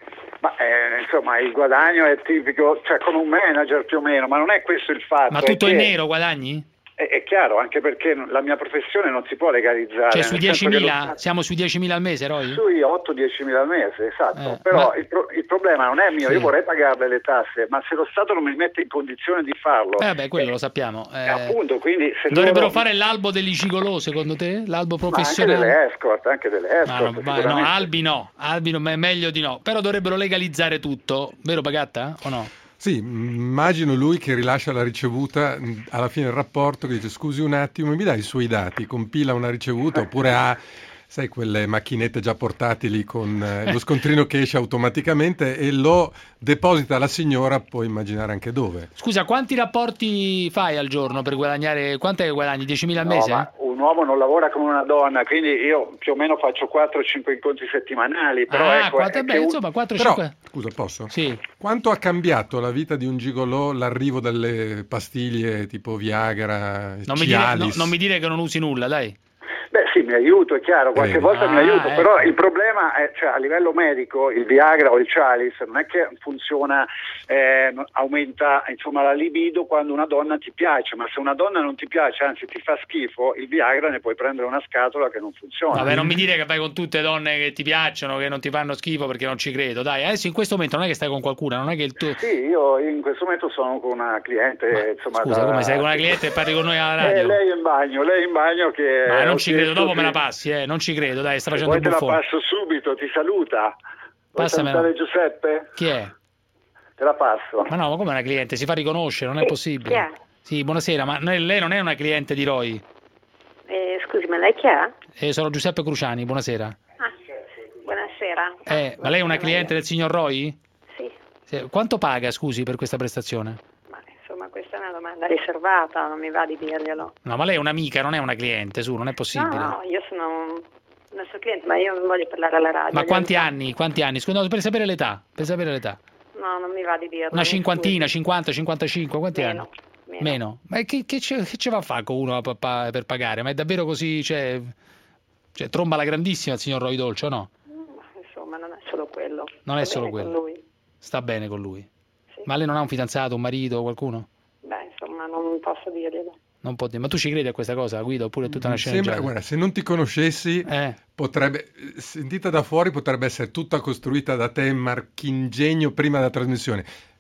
Ma eh, insomma, il guadagno è tipico, cioè come un manager più o meno, ma non è questo il fatto. Ma tutto è in che- nero guadagni? È, è chiaro, anche perché la mia professione non si può legalizzare. Cioè nel sui senso che diecimila? lo- Siamo sui diecimila al mese, Roy? Sui otto dieci mila al mese, esatto. Eh, Però ma- il, pro- il problema non è mio, Sì. io vorrei pagarle le tasse, ma se lo Stato non mi mette in condizione di farlo, Eh beh, quello lo sappiamo. Eh, appunto, quindi se dovrebbero loro- fare l'albo degli gigolò, secondo te? L'albo ma anche professionale? delle escort, anche delle Ma escort, no, ma no, sicuramente. Albi no, Albi no, ma è meglio di no. Però dovrebbero legalizzare tutto, vero Bagatta? O no? Sì, immagino lui che rilascia la ricevuta, mh, alla fine del rapporto, che dice scusi un attimo, mi dai i suoi dati, compila una ricevuta, oppure ha, sai, quelle macchinette già portatili con eh, lo scontrino che esce automaticamente e lo deposita alla signora, puoi immaginare anche dove. Scusa, quanti rapporti fai al giorno per guadagnare? Quanto è che guadagni? diecimila al No, mese? ma un uomo non lavora come una donna, quindi io più o meno faccio quattro cinque incontri settimanali, però ah, ecco, quattro, è beh, che un- insomma, quattro Però, cinque. scusa, posso? Sì. Quanto ha cambiato la vita di un gigolò l'arrivo delle pastiglie tipo Viagra, Non mi, dire, no, Cialis? non mi dire che non usi nulla, dai. Beh sì, mi aiuto, è chiaro, qualche Prego. volta mi Ah, aiuto, ecco. però il problema è, cioè a livello medico, il Viagra o il Cialis non è che funziona, eh, aumenta insomma la libido quando una donna ti piace, ma se una donna non ti piace, anzi ti fa schifo, il Viagra ne puoi prendere una scatola che non funziona. Vabbè, non mi dire che vai con tutte donne che ti piacciono, che non ti fanno schifo, perché non ci credo. Dai, adesso in questo momento non è che stai con qualcuna, non è che il tuo... Sì, io in questo momento sono con una cliente, insomma... Scusa, da- come sei con una cliente e parli con noi alla Eh, radio? lei è in bagno, lei è in bagno che... Ma non ho ci credo, chiesto dopo me se- la passi, eh, non ci credo, dai, sta facendo Poi il te la buffone. passo subito, ti saluta. Vuoi Passamela. salutare Giuseppe? Chi è? Te la passo. Ma no, ma come una cliente? Si fa riconoscere, non è possibile. chi è? Sì, buonasera, ma lei lei non è una cliente di Roy? Eh, scusi, ma lei chi è? Eh, sono Giuseppe Cruciani, buonasera. Ah, buonasera. Eh, ma lei è una cliente del signor Roy? Sì, Sì, quanto paga, scusi, per questa prestazione? ma insomma questa è una domanda riservata, non mi va di dirglielo. No, ma lei è un'amica, non è una cliente, su, non è possibile. No, no, io sono una sua cliente, ma io non voglio parlare alla radio. Ma Io- quanti anni? Quanti anni? Scusa, no, per sapere l'età, per sapere l'età. No, non mi va di dirlo. Una mi cinquantina, cinquanta, cinquantacinque, quanti Meno, anni? meno. Meno. Ma che, che, ce, che ce va a fare con uno pa- pa- per pagare? Ma è davvero così, cioè, cioè tromba la grandissima il signor Roy Dolce o no? scusi. Insomma, non è solo quello. Non è Sta solo bene con quello. lui. Sta bene con lui. Ma lei non ha un fidanzato, un marito, qualcuno? Beh, insomma, non posso dirglielo. Non può dire. Ma tu ci credi a questa cosa, Guido? Oppure è tutta una Mi scena? sembra, guarda, se non ti conoscessi, Eh. potrebbe, sentita da fuori, potrebbe essere tutta costruita da te, marchingegno prima della trasmissione.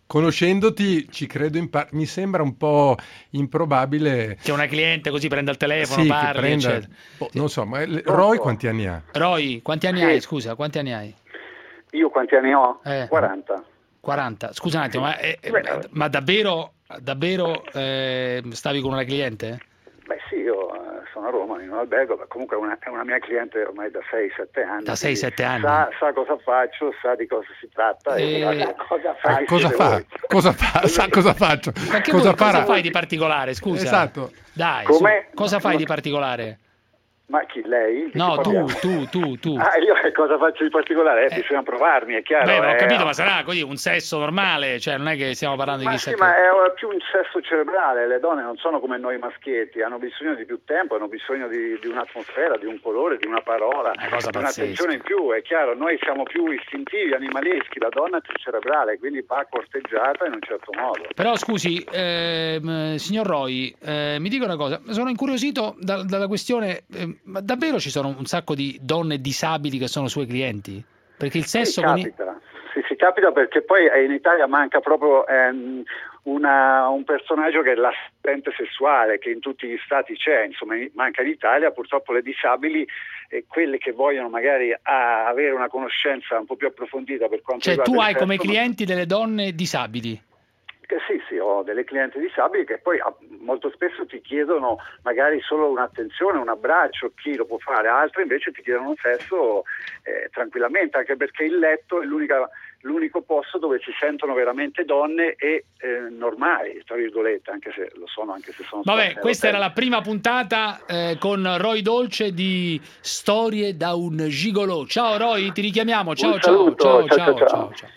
conoscendoti ci credo in par- mi sembra un po' improbabile che una cliente così prenda il telefono, sì, parli, che prenda, eccetera. boh, non so, ma le- Roy quanti anni ha? Roy, quanti anni Sì. hai? Scusa, quanti anni hai? Io quanti anni ho? Eh. quaranta. quaranta. Scusa un attimo, ma, eh, eh, ma davvero, davvero eh, stavi con una cliente? Beh sì, io eh, sono a Roma in un albergo, ma comunque è una, è una mia cliente ormai da sei sette anni. Da sei sette anni? Sa, sa cosa faccio, sa di cosa si tratta e, E- sa cosa Eh, fa. cosa fa? Cosa fa? Sa cosa faccio? Ma che cosa vuoi- cosa farà? fai di particolare, scusa? Esatto. Dai, Come? su, cosa fai di particolare? Ma chi, lei? Di No, chi tu, parliamo? tu, tu, tu. Ah, io che cosa faccio di particolare? Eh, bisogna provarmi, è chiaro. Beh, ma ho eh. capito, ma sarà così un sesso normale, cioè non è che stiamo parlando di Ma chissà sì, che. ma è più un sesso cerebrale, le donne non sono come noi maschietti, hanno bisogno di più tempo, hanno bisogno di, di un'atmosfera, di un colore, di una parola, cosa di un'attenzione in più, è chiaro, noi siamo più istintivi, animaleschi, la donna è più cerebrale, quindi va corteggiata in un certo modo. Però scusi, ehm, signor Roy, eh, mi dica una cosa, sono incuriosito da- dalla questione, eh, ma davvero ci sono un sacco di donne disabili che sono suoi clienti? Perché il sesso Sì, con i- capita. Sì, si capita perché poi eh, in Italia manca proprio ehm, una- un personaggio che è l'assistente sessuale, che in tutti gli stati c'è, insomma in- manca in Italia, purtroppo le disabili, eh, quelle che vogliono magari ah, avere una conoscenza un po' più approfondita per quanto Cioè riguarda tu il hai come sesso, clienti delle donne disabili? che sì, sì, ho delle clienti disabili che poi ah, molto spesso ti chiedono magari solo un'attenzione, un abbraccio, chi lo può fare, altre invece ti chiedono sesso eh, tranquillamente, anche perché il letto è l'unica, l'unico posto dove si sentono veramente donne e eh, normali, tra virgolette, anche se lo sono, anche se sono Vabbè, state questa era all'hotel. la prima puntata eh, con Roy Dolce di Storie da un gigolò. Ciao Roy, ti richiamiamo. Ciao, Un ciao, saluto, ciao, ciao, ciao, ciao, ciao, ciao.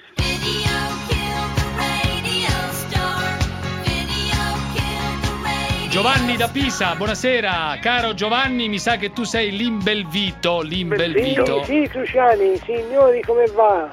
Giovanni da Pisa, buonasera. Caro Giovanni, mi sa che tu sei l'imbelvito, l'imbelvito. Sì, sì, Cruciani, signori, come va?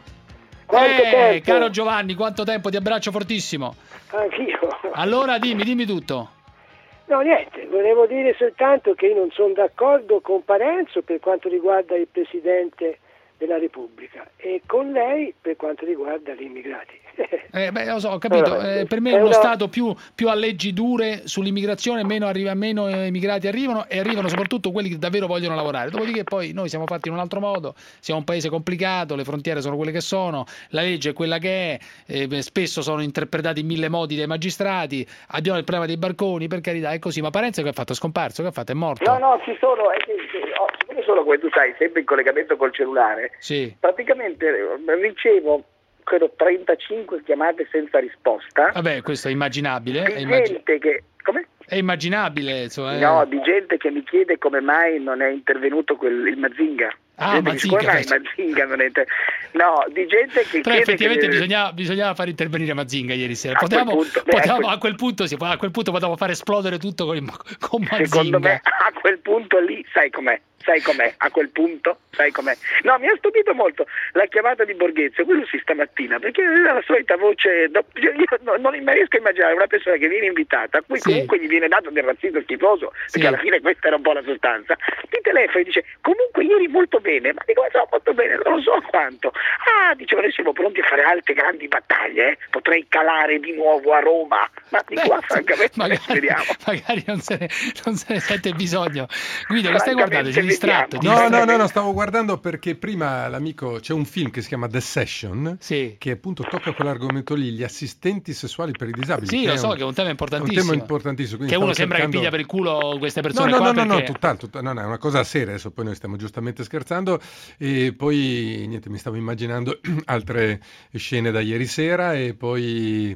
Quanto Eh, tempo? caro Giovanni, quanto tempo, ti abbraccio fortissimo. Anch'io. Allora dimmi, dimmi tutto. No, niente, volevo dire soltanto che io non sono d'accordo con Parenzo per quanto riguarda il Presidente della Repubblica e con lei per quanto riguarda gli immigrati. Eh, beh, lo so, ho capito. Eh, per me è È uno una- Stato più, più a leggi dure sull'immigrazione, meno, arriva, meno eh, immigrati arrivano e arrivano soprattutto quelli che davvero vogliono lavorare. Dopodiché poi noi siamo fatti in un altro modo, siamo un paese complicato, le frontiere sono quelle che sono, la legge è quella che è, eh, spesso sono interpretati in mille modi dai magistrati, abbiamo il problema dei barconi, per carità, è così. Ma Parenzo che ha fatto? È scomparso? Che ha fatto? È morto? No, no, ci sono, è che, oh, siccome sono come tu sai, sempre in collegamento col cellulare, Sì. praticamente eh, ricevo credo trentacinque chiamate senza risposta. Vabbè, questo è immaginabile. È, Di immagi- gente che come? è immaginabile, insomma. eh. No, di gente che mi chiede come mai non è intervenuto quel, il Mazinga. Ah, Gente che dice, come Mazinga, mai Mazinga non è inter- No, di gente che Però chiede effettivamente che... bisognava, bisognava fare intervenire Mazinga ieri sera. A quel Potevamo, punto- beh, potevamo- a quel- a quel punto si, a quel punto potevamo fare esplodere tutto con, il- con Mazinga. Secondo me a quel punto lì, sai com'è? Sai com'è? A quel punto, sai com'è? No, mi ha stupito molto la chiamata di Borghezio, quello sì stamattina, perché era la solita voce, no, io, io no- non mi riesco a immaginare una persona che viene invitata, a cui Sì. comunque gli viene dato del razzismo schifoso, perché Sì. alla fine questa era un po' la sostanza, ti telefona e dice, comunque ieri molto bene, ma dico, ma so molto bene, non lo so quanto. Ah, dicevo, noi siamo pronti a fare altre grandi battaglie, eh? Potrei calare di nuovo a Roma, ma di qua francamente magari, vediamo. magari non se, ne, non se ne sente bisogno. Guido, che stai guardando? Sei distratto? No, no, no, no, stavo guardando perché prima l'amico c'è un film che si chiama The Session che appunto tocca quell'argomento lì, gli assistenti sessuali per i disabili. Sì, che lo è so un- che è un tema è importantissimo. un tema importantissimo. quindi Che uno stavo sembra cercando- che piglia per il culo queste No, persone no, qua no, no, no, perché... tutt'altro, tutta- no, no, è una cosa seria, adesso poi noi stiamo giustamente scherzando e poi niente, mi stavo immaginando altre scene da ieri sera e poi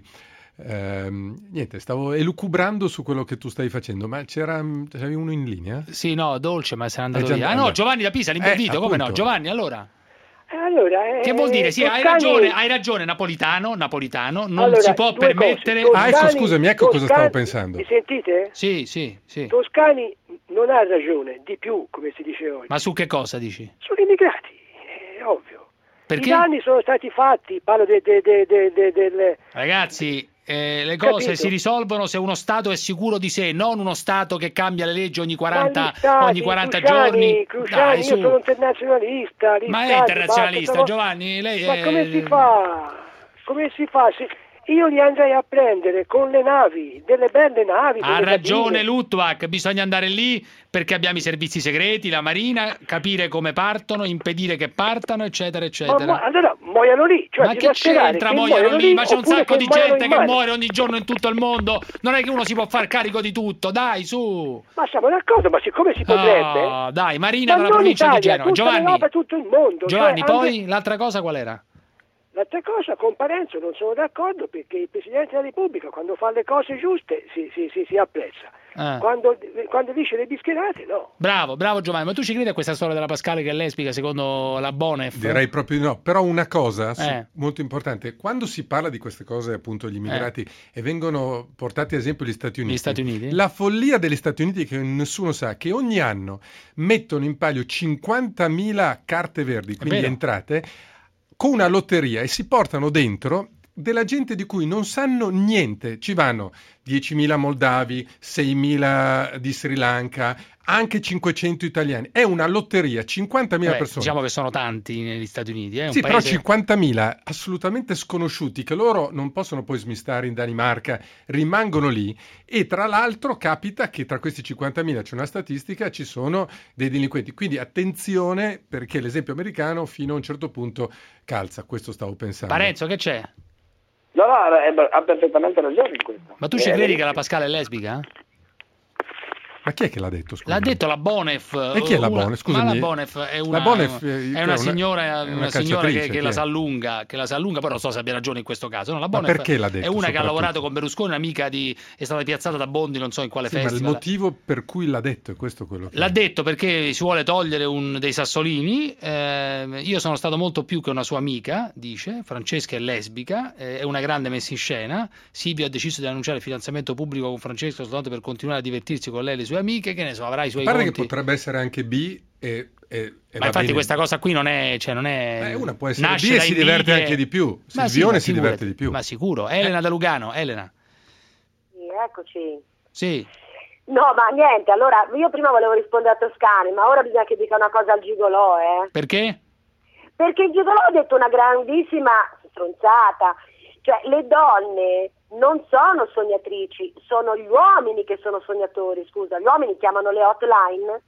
ehm, niente, stavo elucubrando su quello che tu stai facendo, ma c'era c'avevi uno in linea? Sì, no, Dolce, ma se n'è andato È già via. Ah andato. no, Giovanni da Pisa, l'imbevito, Eh, come no? appunto. Giovanni, allora... Allora, eh, Che vuol dire? Sì, hai Toscani- ragione, hai ragione, napolitano, napolitano, non Allora, si può due permettere... cose. Ah, ecco, scusami, ecco cosa Toscani- stavo pensando. Mi sentite? Sì, sì, sì. Toscani non ha ragione, di più, come si dice oggi. Ma su che cosa dici? Sugli immigrati, è ovvio. Perché? I danni sono stati fatti, parlo de, de, de, de, de- del... Ragazzi, eh, le cose Capito. si risolvono se uno Stato è sicuro di sé, non uno Stato che cambia le leggi ogni Ma quaranta, gli stati, ogni quaranta Cruciani, giorni. Cruciani, Dai, io su. sono internazionalista. gli Ma è stati, internazionalista, basta, Giovanni, lei Ma è... come si fa? Come si fa? Si- io li andrei a prendere con le navi, delle belle navi. Ha delle ragione cabine. Luttwak, bisogna andare lì perché abbiamo i servizi segreti, la marina, capire come partono, impedire che partano, eccetera, eccetera. Ma, ma allora muoiano lì, cioè Ma che bisogna spiegare c'entra che muoiono lì? Ma c'è un oppure sacco che di muoiono gente in che mare. muore ogni giorno in tutto il mondo. Non è che uno si può far carico di tutto, dai, su. Ma siamo d'accordo, ma siccome si potrebbe... Oh, dai, Marina Ma della non provincia Italia, di Genova. tutta Giovanni, l'Europa, tutto il mondo. Giovanni, cioè, poi anche- l'altra cosa qual era? L'altra cosa, con Parenzo non sono d'accordo perché il Presidente della Repubblica quando fa le cose giuste si, si, si, si apprezza. Ah. Quando, quando dice le bischerate, no. Bravo, bravo Giovanni, ma tu ci credi a questa storia della Pascale che è lesbica secondo la Bonef? Direi proprio di no, però una cosa su- Eh. molto importante, quando si parla di queste cose, appunto gli immigrati, e vengono portati ad esempio gli Stati Uniti, Gli Stati Uniti? la follia degli Stati Uniti che nessuno sa, che ogni anno mettono in palio cinquantamila carte verdi, quindi vero. entrate, con una lotteria e si portano dentro della gente di cui non sanno niente. Ci vanno diecimila moldavi, seimila di Sri Lanka, anche cinquecento italiani. È una lotteria, cinquantamila Vabbè, persone. diciamo che sono tanti negli Stati Uniti, eh? Un Sì, paese... però cinquantamila assolutamente sconosciuti che loro non possono poi smistare in Danimarca, rimangono lì e tra l'altro capita che tra questi cinquantamila c'è una statistica, ci sono dei delinquenti. Quindi attenzione perché l'esempio americano fino a un certo punto calza, questo stavo pensando. Parenzo, che c'è? No, no, ha ha perfettamente ragione in questo. Ma tu ci Eh, credi che la Pascale è lesbica? Ma chi è che l'ha detto? Scusa? L'ha detto la Bonef. E chi è la una- Bonef? Scusami. Ma la Bonef è una, La Bonef, eh, è che una è una- signora, è una una signora che, calciatrice, che chi la è? sa lunga, che la sa lunga, però non so se abbia ragione in questo caso. No, la Ma Bonef perché l'ha detto, è una che ha soprattutto? lavorato con Berlusconi, un'amica di è stata piazzata da Bondi, non so in quale Sì, ma il festival. motivo per cui l'ha detto è questo quello che... L'ha detto perché si vuole togliere un, dei sassolini. eh, io sono stato molto più che una sua amica, dice. Francesca è lesbica, eh, è una grande messa in scena. Silvio ha deciso di annunciare il fidanzamento pubblico con Francesca soltanto per continuare a divertirsi con lei e le sue amiche. Che ne so, avrà i suoi Pare che conti. potrebbe essere anche B e... e- e Ma va infatti bene. questa cosa qui non è, cioè non è Eh, una può essere nasce B e da si diverte invidie. anche di più. Ma sì, Silvione ma si figurati. diverte di più. Ma sicuro. Elena da Lugano, Elena. Sì, eccoci. Sì. No, ma niente, allora io prima volevo rispondere a Toscani, ma ora bisogna che dica una cosa al gigolò, eh. Perché? Perché il gigolò ha detto una grandissima stronzata. Cioè, le donne non sono sognatrici, sono gli uomini che sono sognatori, scusa. Gli uomini chiamano le hotline.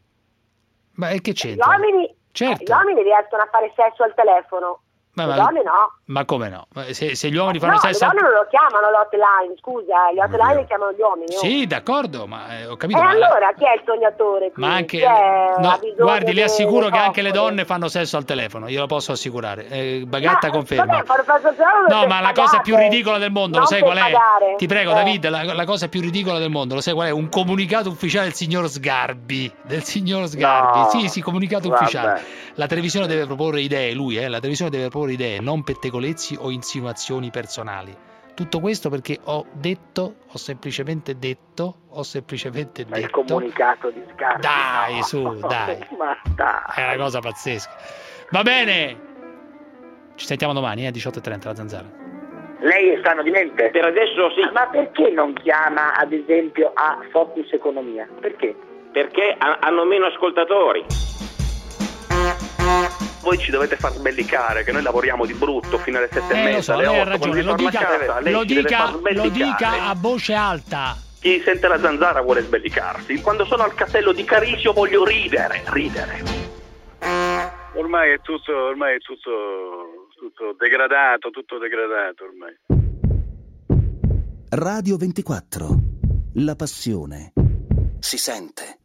Ma e che Gli c'entra? uomini, Certo. eh, gli uomini riescono a fare sesso al telefono. Ma, Le ma- donne no. ma come no? Se, se gli uomini fanno No, sesso... le donne non lo chiamano l'hotline, scusa, gli hotline chiamano gli uomini. oh. Sì, d'accordo, ma eh, ho E capito. ma, allora chi è il sognatore qui? ma anche... Chi è- no, ha bisogno guardi, le assicuro delle che anche le coccole? donne fanno sesso al telefono, glielo posso assicurare. Eh, Bagatta Ma, conferma. vabbè, fanno sesso al telefono No, per ma la pagate. cosa più ridicola del mondo, Non lo sai per qual è? pagare. Ti prego, Eh. David, la, la cosa più ridicola del mondo, lo sai qual è? Un comunicato ufficiale del signor Sgarbi. Del signor Sgarbi. No, Sì, sì, comunicato vabbè. ufficiale. La televisione deve proporre idee, lui, eh, la televisione deve proporre idee, non pettegolezzi o insinuazioni personali. Tutto questo perché ho detto, ho semplicemente detto, ho semplicemente Ma il detto. comunicato di Sgarbi. Dai, no. su, dai. Ma dai. È una cosa pazzesca. Va bene. Ci sentiamo domani, eh, diciotto e trenta, la Zanzara. Lei è sano di mente? Per adesso sì. Ma perché non chiama ad esempio a Focus Economia? Perché? Perché ha- hanno meno ascoltatori. Voi ci dovete far sbellicare che noi lavoriamo di brutto fino alle sette e Eh, lo mezza, so, alle lei ha otto, quando ragione, vi lo torna dica, a casa, lei lo ci deve dica, far lo sbellicare. dica a voce alta. Chi sente la Zanzara vuole sbellicarsi. Quando sono al castello di Carisio voglio ridere, ridere. Ormai è tutto, ormai è tutto, tutto degradato, tutto degradato ormai. Radio ventiquattro. La passione si sente.